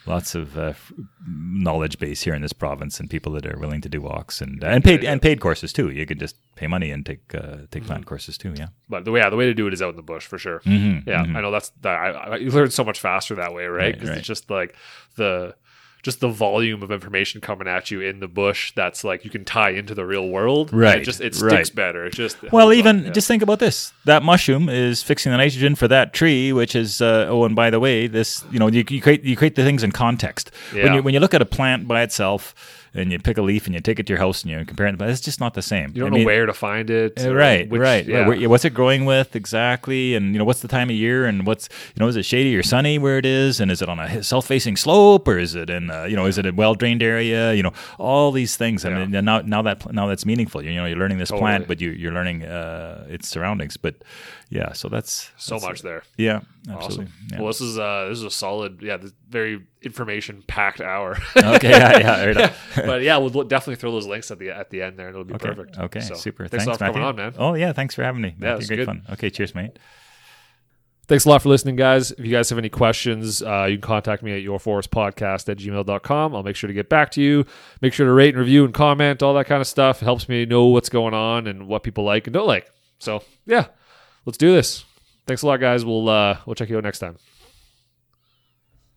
knowledge base here in this province and people that are willing to do walks and paid courses too. You could just pay money and take plant courses too. Yeah,
but the way to do it is out in the bush for sure. I know you learn so much faster that way, right? Because it's just like the volume of information coming at you in the bush that's like you can tie into the real world.
Right.
It sticks better. It's just
just think about this. That mushroom is fixing the nitrogen for that tree, which is and by the way, this you create the things in context.
Yeah.
When you look at a plant by itself and you pick a leaf and you take it to your house and you compare it, but it's just not the same.
You don't know where to find it.
Right. What's it growing with exactly? And what's the time of year? And what's is it shady or sunny where it is? And is it on a south-facing slope or is it in is it a well-drained area? All these things. I mean, now that's meaningful. You're learning this plant, but you're learning its surroundings. But so that's
much there.
Yeah, absolutely.
Awesome.
Yeah.
Well, this is a solid, very information-packed hour.
Okay, right.
But we'll definitely throw those links at the end there, and it'll be perfect.
Okay, super.
Thanks a lot for coming on, man.
Oh yeah, thanks for having me.
Yeah, it was
great
good
fun. Okay, cheers, mate.
Thanks a lot for listening, guys. If you guys have any questions, you can contact me at yourforestpodcast@gmail.com. I'll make sure to get back to you. Make sure to rate and review and comment, all that kind of stuff. It helps me know what's going on and what people like and don't like. So, let's do this. Thanks a lot, guys. We'll check you out next time.